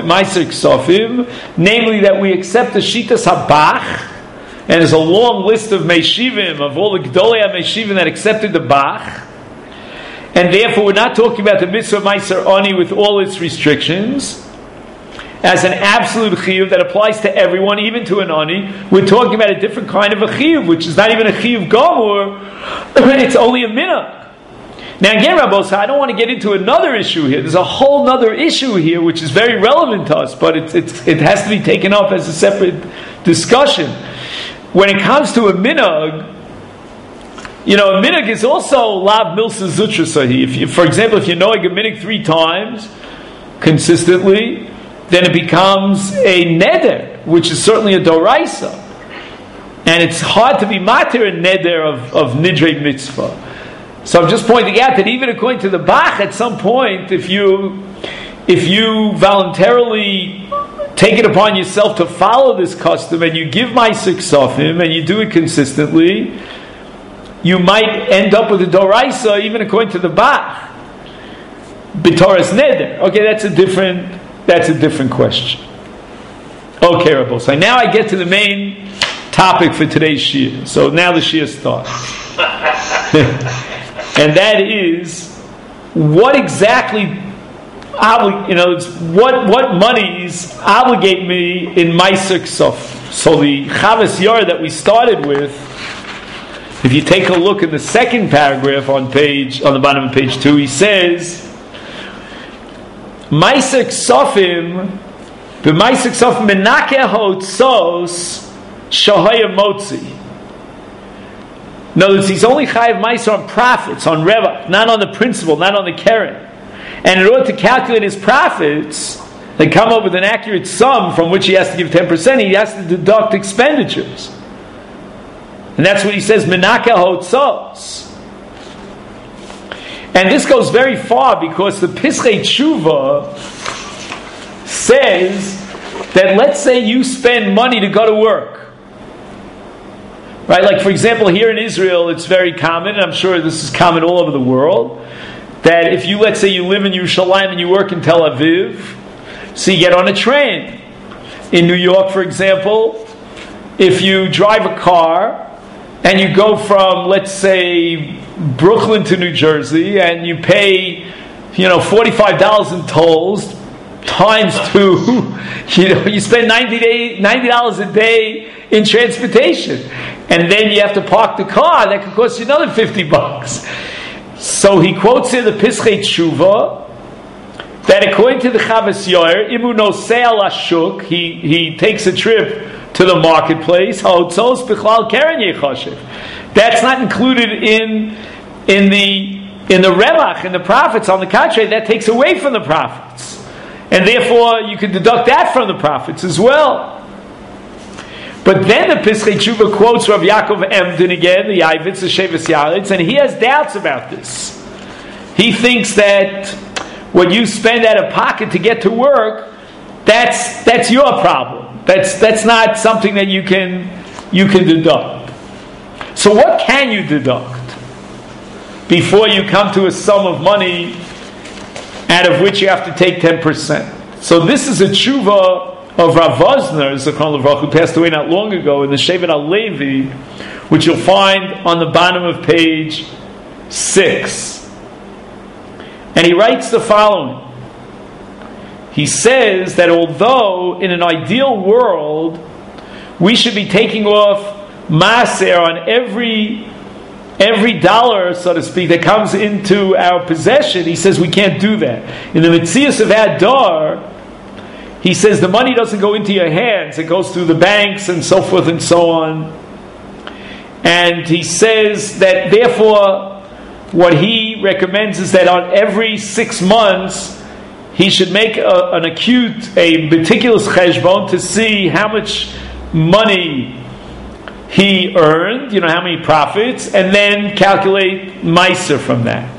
Ksafim, namely that we accept the Shitas HaBach, and there's a long list of Meishivim, of all the Gdolei HaMeishivim that accepted the Bach, and therefore we're not talking about the Mitzvah Meiser Ani with all its restrictions, as an absolute chiyuv that applies to everyone, even to an ani. We're talking about a different kind of a chiyuv, which is not even a chiyuv gomur, it's only a minhag. Now again, Rabbos, I don't want to get into another issue here. There's a whole other issue here which is very relevant to us, but it's, it's, it has to be taken up as a separate discussion. When it comes to a minhag, you know, a minhag is also lav milsa zutra sahi. If you, for example, if you know a minhag three times consistently, then it becomes a neder, which is certainly a doraisa. And it's hard to be matir a neder of, of nidrei mitzvah. So I'm just pointing out that even according to the Bach, at some point, if you if you voluntarily take it upon yourself to follow this custom and you give ma'aser ksafim and you do it consistently, you might end up with a doraisa, even according to the Bach. B'toras neder. Okay, that's a different that's a different question. Okay, Rabbi. So now I get to the main topic for today's shir. So now the shir starts. And that is, what exactly, obli- you know, what what monies obligate me in Meiser Ksafim? So the Chavas Yair that we started with, if you take a look in the second paragraph on page on the bottom of page two, he says, Meiser Ksafim, b'Meiser Ksafim menakeh hotzos shahaya motzi. In other words, he's only chayav ma'aser on profits, on reva, not on the principal, not on the keren. And in order to calculate his profits, they come up with an accurate sum from which he has to give ten percent, he has to deduct expenditures. And that's what he says, menakeh hotzos. And this goes very far because the Pischei Tshuva says that let's say you spend money to go to work. Right? Like, for example, here in Israel, it's very common, and I'm sure this is common all over the world, that if you, let's say you live in Yerushalayim and you work in Tel Aviv, so you get on a train. In New York, for example, if you drive a car and you go from, let's say, Brooklyn to New Jersey, and you pay, you know, forty-five dollars in tolls, times two, you know, you spend ninety dollars a day in transportation. And then you have to park the car, that could cost you another fifty bucks. So he quotes here the Pischei Tshuva, that according to the Chavas Yoyer, Imu Nosei al Hashuk, he he takes a trip to the marketplace. Ha'otzos bichlal keren yechoshev. That's not included in in the in the revach, in the profits. On the contrary, that takes away from the profits, and therefore you can deduct that from the profits as well. But then the Pischei Tshuva quotes Rav Yaakov Emden again, the Yavitz, the Shevis Yaritz, and he has doubts about this. He thinks that when you spend out of pocket to get to work, that's that's your problem. That's that's not something that you can you can deduct. So what can you deduct before you come to a sum of money out of which you have to take ten percent? So this is a tshuva of Rav Vosner, Zichron Livracha, who passed away not long ago, in the Shevet HaLevi, which you'll find on the bottom of page six. And he writes the following. He says that although in an ideal world we should be taking off maaser on every every dollar, so to speak, that comes into our possession, he says we can't do that. In the Metzias of Adar, he says the money doesn't go into your hands, it goes through the banks and so forth and so on. And he says that therefore what he recommends is that on every six months he should make a, an acute, a meticulous cheshbon to see how much money he earned, you know, how many profits, and then calculate meiser from that.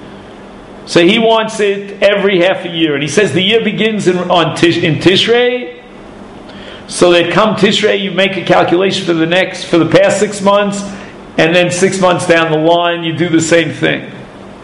So he wants it every half a year. And he says the year begins in, on tish, in Tishrei, so that come Tishrei you make a calculation for the next, for the past six months, and then six months down the line you do the same thing.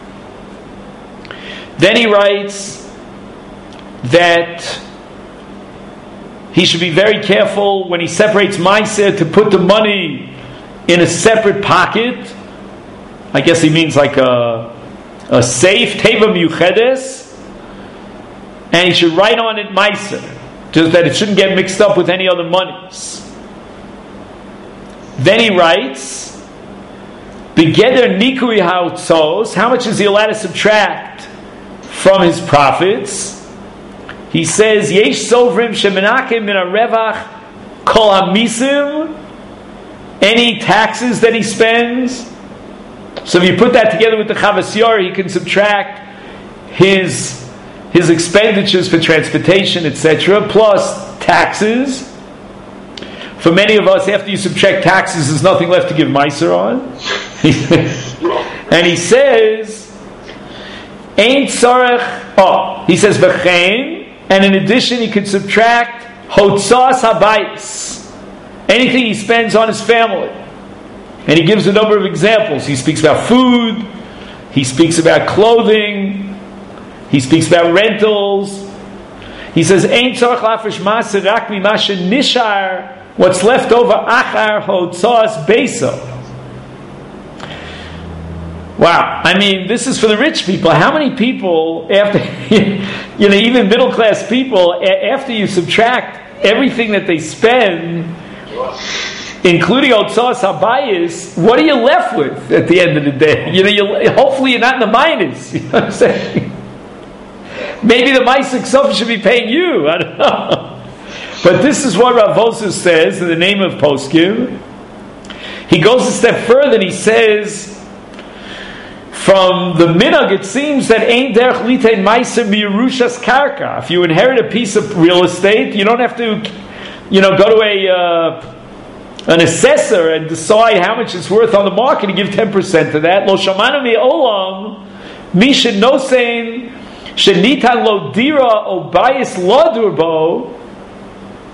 Then he writes that he should be very careful when he separates meiser to put the money in a separate pocket. I guess he means like a a safe, teva miyuchedes, and he should write on it meiser, just that it shouldn't get mixed up with any other monies. Then he writes, begeder nikui ha'otzos, how much is he allowed to subtract from his profits? He says, yesh sovrim shemenakim min harevach kol hamisim, any taxes that he spends. So if you put that together with the Chavas Yoyer, he can subtract his his expenditures for transportation, et cetera, plus taxes. For many of us, after you subtract taxes, there's nothing left to give meiser on. And he says, "Ein tzarech." Oh, he says v'chein, and in addition, he could subtract hotzas habayis, anything he spends on his family. And he gives a number of examples. He speaks about food, he speaks about clothing, he speaks about rentals. He says, "Ein tzarech lafresh maaser rak mimashe nishar." What's left over, achar hotzas beso. Wow, I mean, this is for the rich people. How many people, after, you know, even middle class people, after you subtract everything that they spend, including hotzas habayis, what are you left with at the end of the day? You know, you, hopefully you're not in the minus. You know what I'm saying? Maybe the Ma'aseh Ksofim should be paying you. I don't know. But this is what Rav Vosner says in the name of Poskim. He goes a step further and he says, from the minhag, it seems that ein derech litein meiser miyerushas karka. If you inherit a piece of real estate, you don't have to, you know, go to a uh, an assessor and decide how much it's worth on the market and give ten percent to that. Lo shamanu mi'olam mi shenosein shenitan lo dira o bayis lo durbo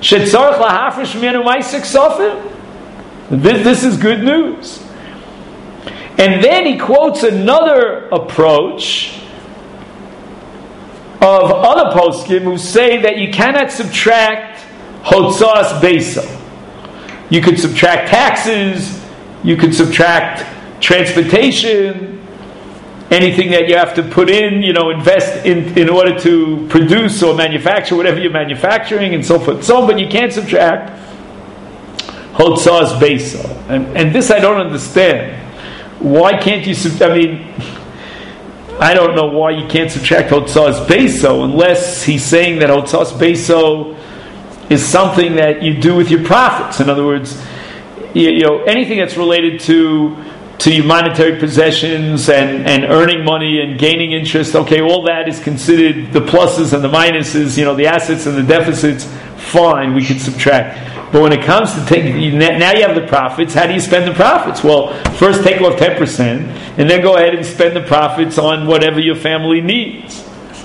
shetzarich lahafresh mimenu ma'aseh ksofim. This, this is good news. And then he quotes another approach of other poskim who say that you cannot subtract hotzas beisa. You could subtract taxes, you could subtract transportation, anything that you have to put in, you know, invest in in order to produce or manufacture whatever you're manufacturing and so forth and so on, but you can't subtract hotzas beisa. And, and this I don't understand. Why can't you sub- I mean, I don't know why you can't subtract hotzas beisa unless he's saying that hotzas beisa is something that you do with your profits. In other words, you, you know, anything that's related to to your monetary possessions and, and earning money and gaining interest, okay, all that is considered the pluses and the minuses, you know, the assets and the deficits, fine, we can subtract. But when it comes to taking, now you have the profits, how do you spend the profits? Well, first take off ten percent, and then go ahead and spend the profits on whatever your family needs.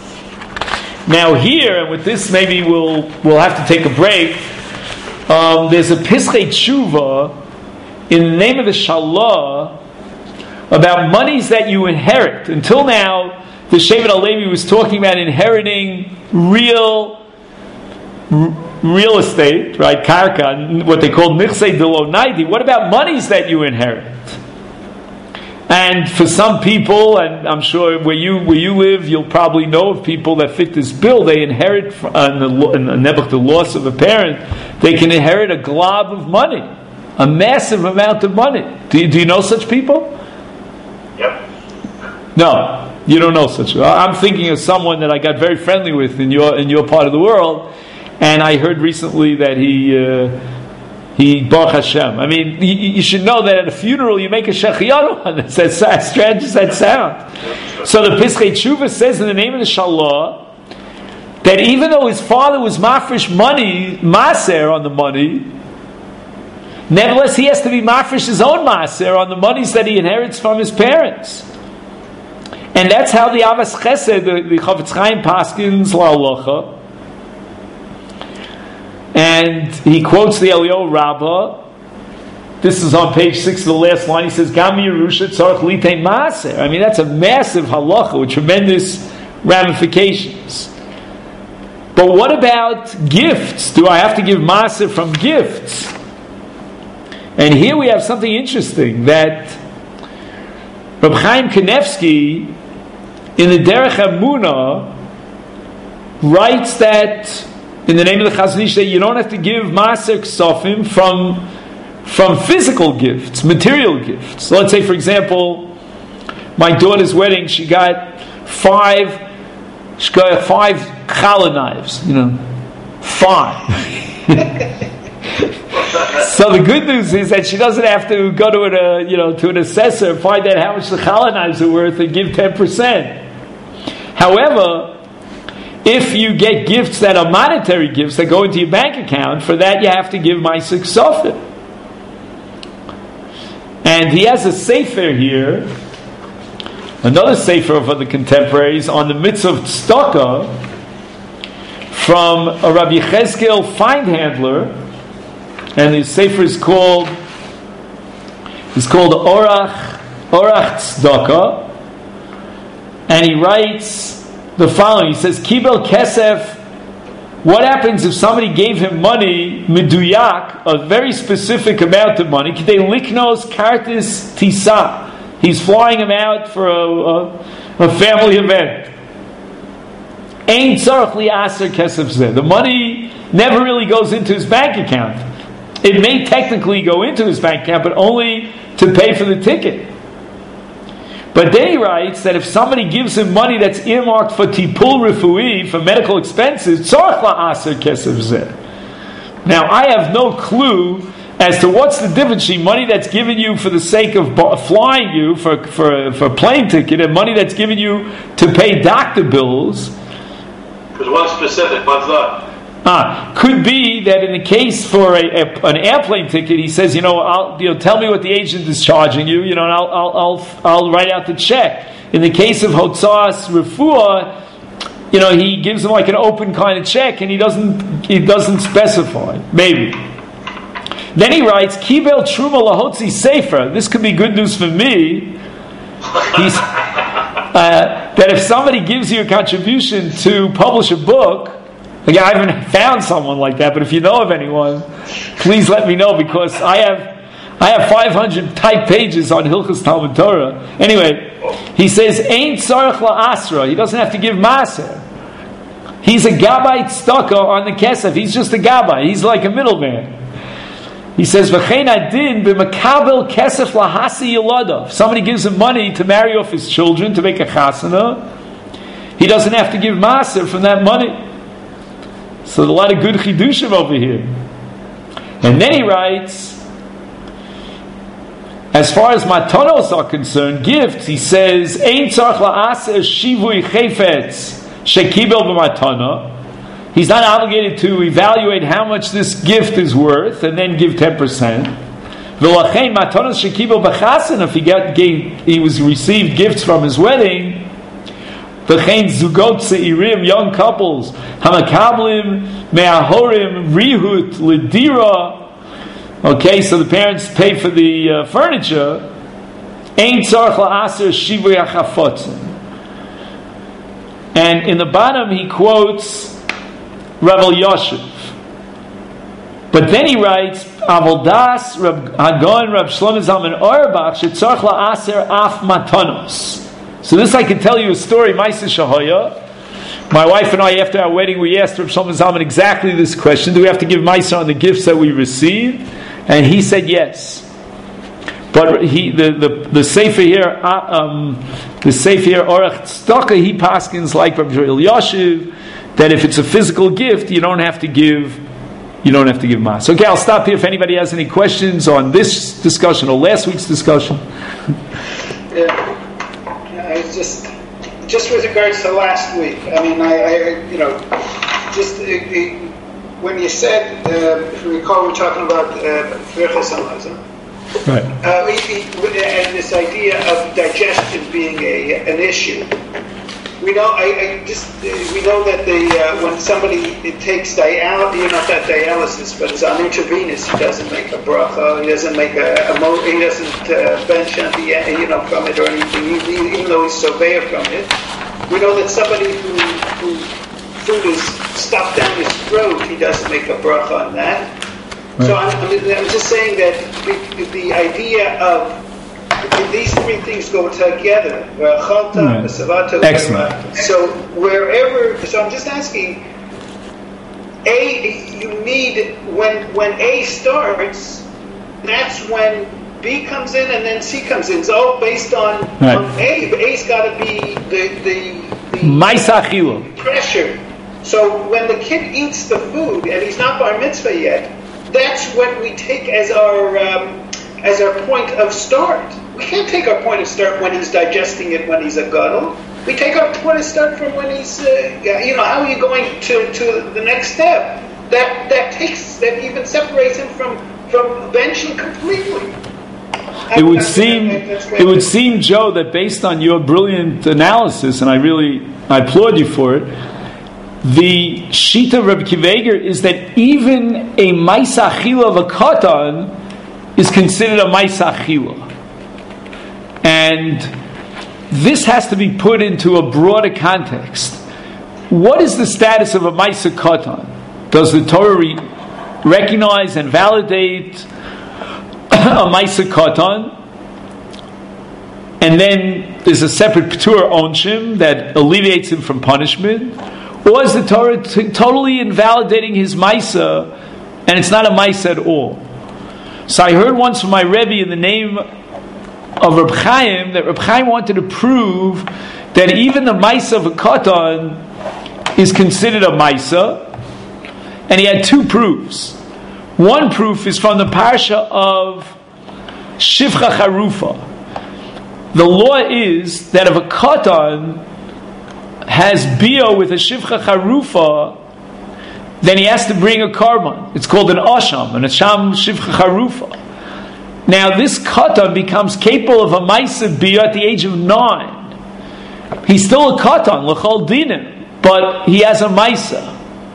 Now here, and with this maybe we'll we'll have to take a break, um, there's a Pischei Tshuva in the name of the Shalah about monies that you inherit. Until now, the Shevet HaLevi was talking about inheriting real r- real estate, right? Karka, what they call Nichsei Delo Naidi. What about monies that you inherit? And for some people, and I'm sure where you where you live, you'll probably know of people that fit this bill. They inherit, uh, in the, in the, the loss of a parent, they can inherit a glob of money, a massive amount of money. Do you, do you know such people? Yep. No, you don't know such. I'm thinking of someone that I got very friendly with in your in your part of the world, and I heard recently that he uh, he Baruch Hashem. I mean, you, you should know that at a funeral you make a shechiyanu on this. That's as strange as that sound. So the Pischei Tshuva says in the name of the Shalah that even though his father was mafresh money, maser on the money, nevertheless, he has to be mafresh his own maaser on the monies that he inherits from his parents. And that's how the Avas Chesed, the, the Chofetz Chaim Paskins La'alocha, and he quotes the Eliyahu Rabbah. This is on page six of the last line. He says, Gam Yerusha tzarich litein maaser. I mean, that's a massive halacha with tremendous ramifications. But what about gifts? Do I have to give maaser from gifts? And here we have something interesting that Reb Chaim Kanevsky in the Derech Emunah writes that in the name of the Chazon Ish that you don't have to give Maaser Ksofim from from physical gifts, material gifts. So let's say, for example, my daughter's wedding, she got five she got five challah knives, you know, five. So the good news is that she doesn't have to go to an, uh, you know, to an assessor and find out how much the challah knives are worth and give ten percent. However, if you get gifts that are monetary gifts that go into your bank account, for that you have to give Ma'aseh Ksofim. And he has a sefer here, another sefer of the contemporaries on the mitzvah of tzedakah from a Rabbi Yechezkel Feinhandler. And the sefer is called is called Orach Orach Tzedakah, and he writes the following. He says, Kibel Kesef. What happens if somebody gave him money miduyak, a very specific amount of money? Kidei liknos kartis tisa. He's flying him out for a, a, a family event. Ein tzarich li'aser kesef zeh. The money never really goes into his bank account. It may technically go into his bank account, but only to pay for the ticket. But then he writes that if somebody gives him money that's earmarked for tipul refu'i, for medical expenses, tzarich la'aser kesef zeh. Now, I have no clue as to what's the difference between money that's given you for the sake of flying you for, for, for a plane ticket and money that's given you to pay doctor bills. Because one's specific, one's not. Ah, could be that in the case for a, a, an airplane ticket, he says, you know, I'll, you know, tell me what the agent is charging you, you know, and I'll, I'll, I'll, I'll write out the check. In the case of Hotzas Refuah, you know, he gives him like an open kind of check, and he doesn't he doesn't specify. Maybe. Then he writes, Kibel Truma Lahotzi Sefer. This could be good news for me. He's, uh, that if somebody gives you a contribution to publish a book, like I haven't found someone like that, but if you know of anyone, please let me know, because I have I have five hundred typed pages on Hilchos Talmud Torah. Anyway, he says, Ein tzarech la'asra. He doesn't have to give maser. He's a gabbai tzedakah on the kesef. He's just a gabbai. He's like a middleman. He says, V'chein adin b'makabel kesef lahasi yiladav. Somebody gives him money to marry off his children, to make a chasana. He doesn't have to give maser from that money. So there's a lot of good chidushim over here. And then he writes, as far as matanos are concerned, gifts, he says, Ein tzarech la'aseh shivui chefetz shekibel b'matana. He's not obligated to evaluate how much this gift is worth and then give ten percent. V'lachein matanos shekibel b'chasen, if he got gave, he was received gifts from his wedding. V'chein zugot seirim, young couples, hamakablim me'ahorim rihut lidira. Okay, so the parents pay for the uh, furniture. Ein tzarech la'aser shivui hachafotzim. And in the bottom he quotes Rav Elyashiv. But then he writes, Avodas Rab Hagon Rab Shlomo Zalman Auerbach shetzarech la'aser af matanos. So this I can tell you a story, Ma'aseh Shahoya. My wife and I, after our wedding, we asked Rab Shlomo Zalman exactly this question: do we have to give Ma'aseh on the gifts that we receive? And he said yes. But he, the, the, the Sefer here, uh, um, the Sefer here, Orach Tzedakah, he paskins like Rabbi Elyashiv, that if it's a physical gift, you don't have to give, you don't have to give mas. Okay, I'll stop here if anybody has any questions on this discussion or last week's discussion. Yeah, I was just, just with regards to last week. I mean, I, I you know, just. It, it, when you said, uh, if you recall, we were talking about Virchos Hamazon, right? Uh, and this idea of digestion being a an issue. We know, I, I just we know that the uh, when somebody it takes dialysis, you know, not that dialysis, but it's on intravenous, he doesn't make a bracha, he doesn't make a, a mo, he doesn't uh, bench on the you know from it or anything, even, even though he's sobeya from it. We know that somebody who who food is stuffed down his throat, he doesn't make a bracha on that. Right. So I'm, I'm just saying that the, the idea of these three things go together. Right. Excellent. So wherever, so I'm just asking, A, you need, when when A starts, that's when B comes in and then C comes in. It's all based on, right. on A. But A's got to be the, the, the pressure. So when the kid eats the food and he's not bar mitzvah yet, that's what we take as our um, as our point of start. We can't take our point of start when he's digesting it when he's a gadol. We take our point of start from when he's, uh, you know, how are you going to, to the next step? That that takes that even separates him from from benching completely. It would seem, it would seem, Joe, that based on your brilliant analysis, and I really I applaud you for it, the shita of Rabbi Akiva Eiger is that even a ma'isa achila of a katan is considered a ma'isa achila, and this has to be put into a broader context. What is the status of a ma'isa katan? Does the Torah re- recognize and validate a ma'isa katan, and then there's a separate p'tur onshim that alleviates him from punishment? Or is the Torah t- totally invalidating his ma'isa, and it's not a ma'isa at all? So I heard once from my Rebbe in the name of Reb Chaim that Reb Chaim wanted to prove that even the ma'isa of a katan is considered a ma'isa, and he had two proofs. One proof is from the parsha of Shifcha Charufa. The law is that if a katan has bio with a Shifcha Charufa, then he has to bring a korban. It's called an Asham, an Asham Shifcha Charufa. Now this katan becomes capable of a Maisa bio at the age of nine. He's still a katan, l'chol dinim. but he has a Maisa.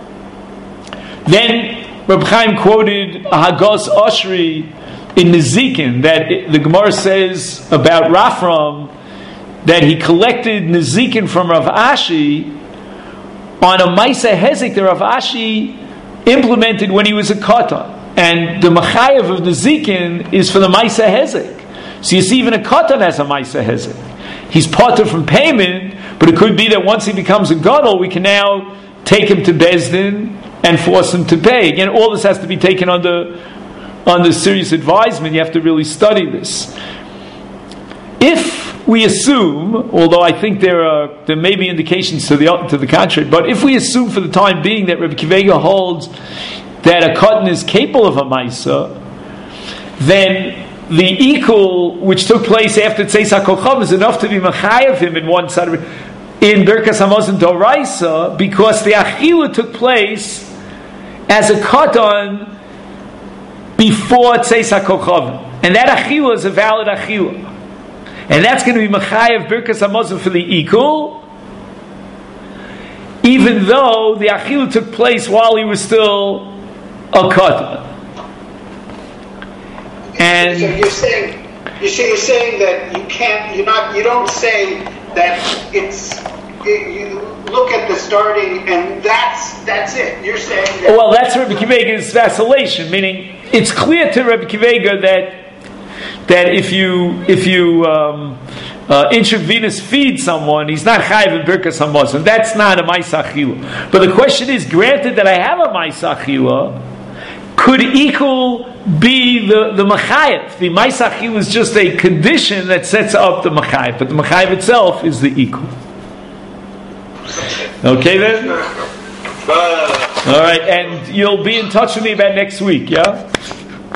Then Reb Chaim quoted Hagos Oshri in Nezikin that it, the Gemara says about Rafram that he collected Nezikin from Rav Ashi on a Maisa Hezek that Rav Ashi implemented when he was a Katan. And the Machayev of Nezikin is for the Maisa Hezek. So you see, even a Katan has a Maisa Hezek. He's parted from payment, but it could be that once he becomes a Gadol, we can now take him to Bezdin and force him to pay. Again, all this has to be taken under, under serious advisement. You have to really study this. If we assume, although I think there are there may be indications to the to the contrary, but if we assume for the time being that Rebbe Akiva Eiger holds that a cotton is capable of a Maisa, then the equal which took place after Tzeis HaKochav is enough to be Machayev him in one side of it, in Birkas Hamazon Doraisa, because the Achila took place as a cotton before Tzeis HaKochav. And that Achila is a valid Achila. And that's going to be Machayev Birkas Hamazon for the equal, even though the Achila took place while he was still a katan. And so you're saying you're saying that you can't, you're not, you don't say that it's. You look at the starting, and that's that's it. You're saying that. Well, that's Rebbe Akiva Eiger's vacillation. Meaning, it's clear to Rebbe Akiva Eiger that that if you if you um, uh, intravenous feed someone, he's not chayiv in Birkas Hamazon. That's not a Maisa Achila. But the question is, granted that I have a Maisa Achila, could equal be the, the Machayev? The Maisa Achila is just a condition that sets up the Machayev, but the Machayev itself is the equal. Okay then? All right, and you'll be in touch with me about next week, yeah?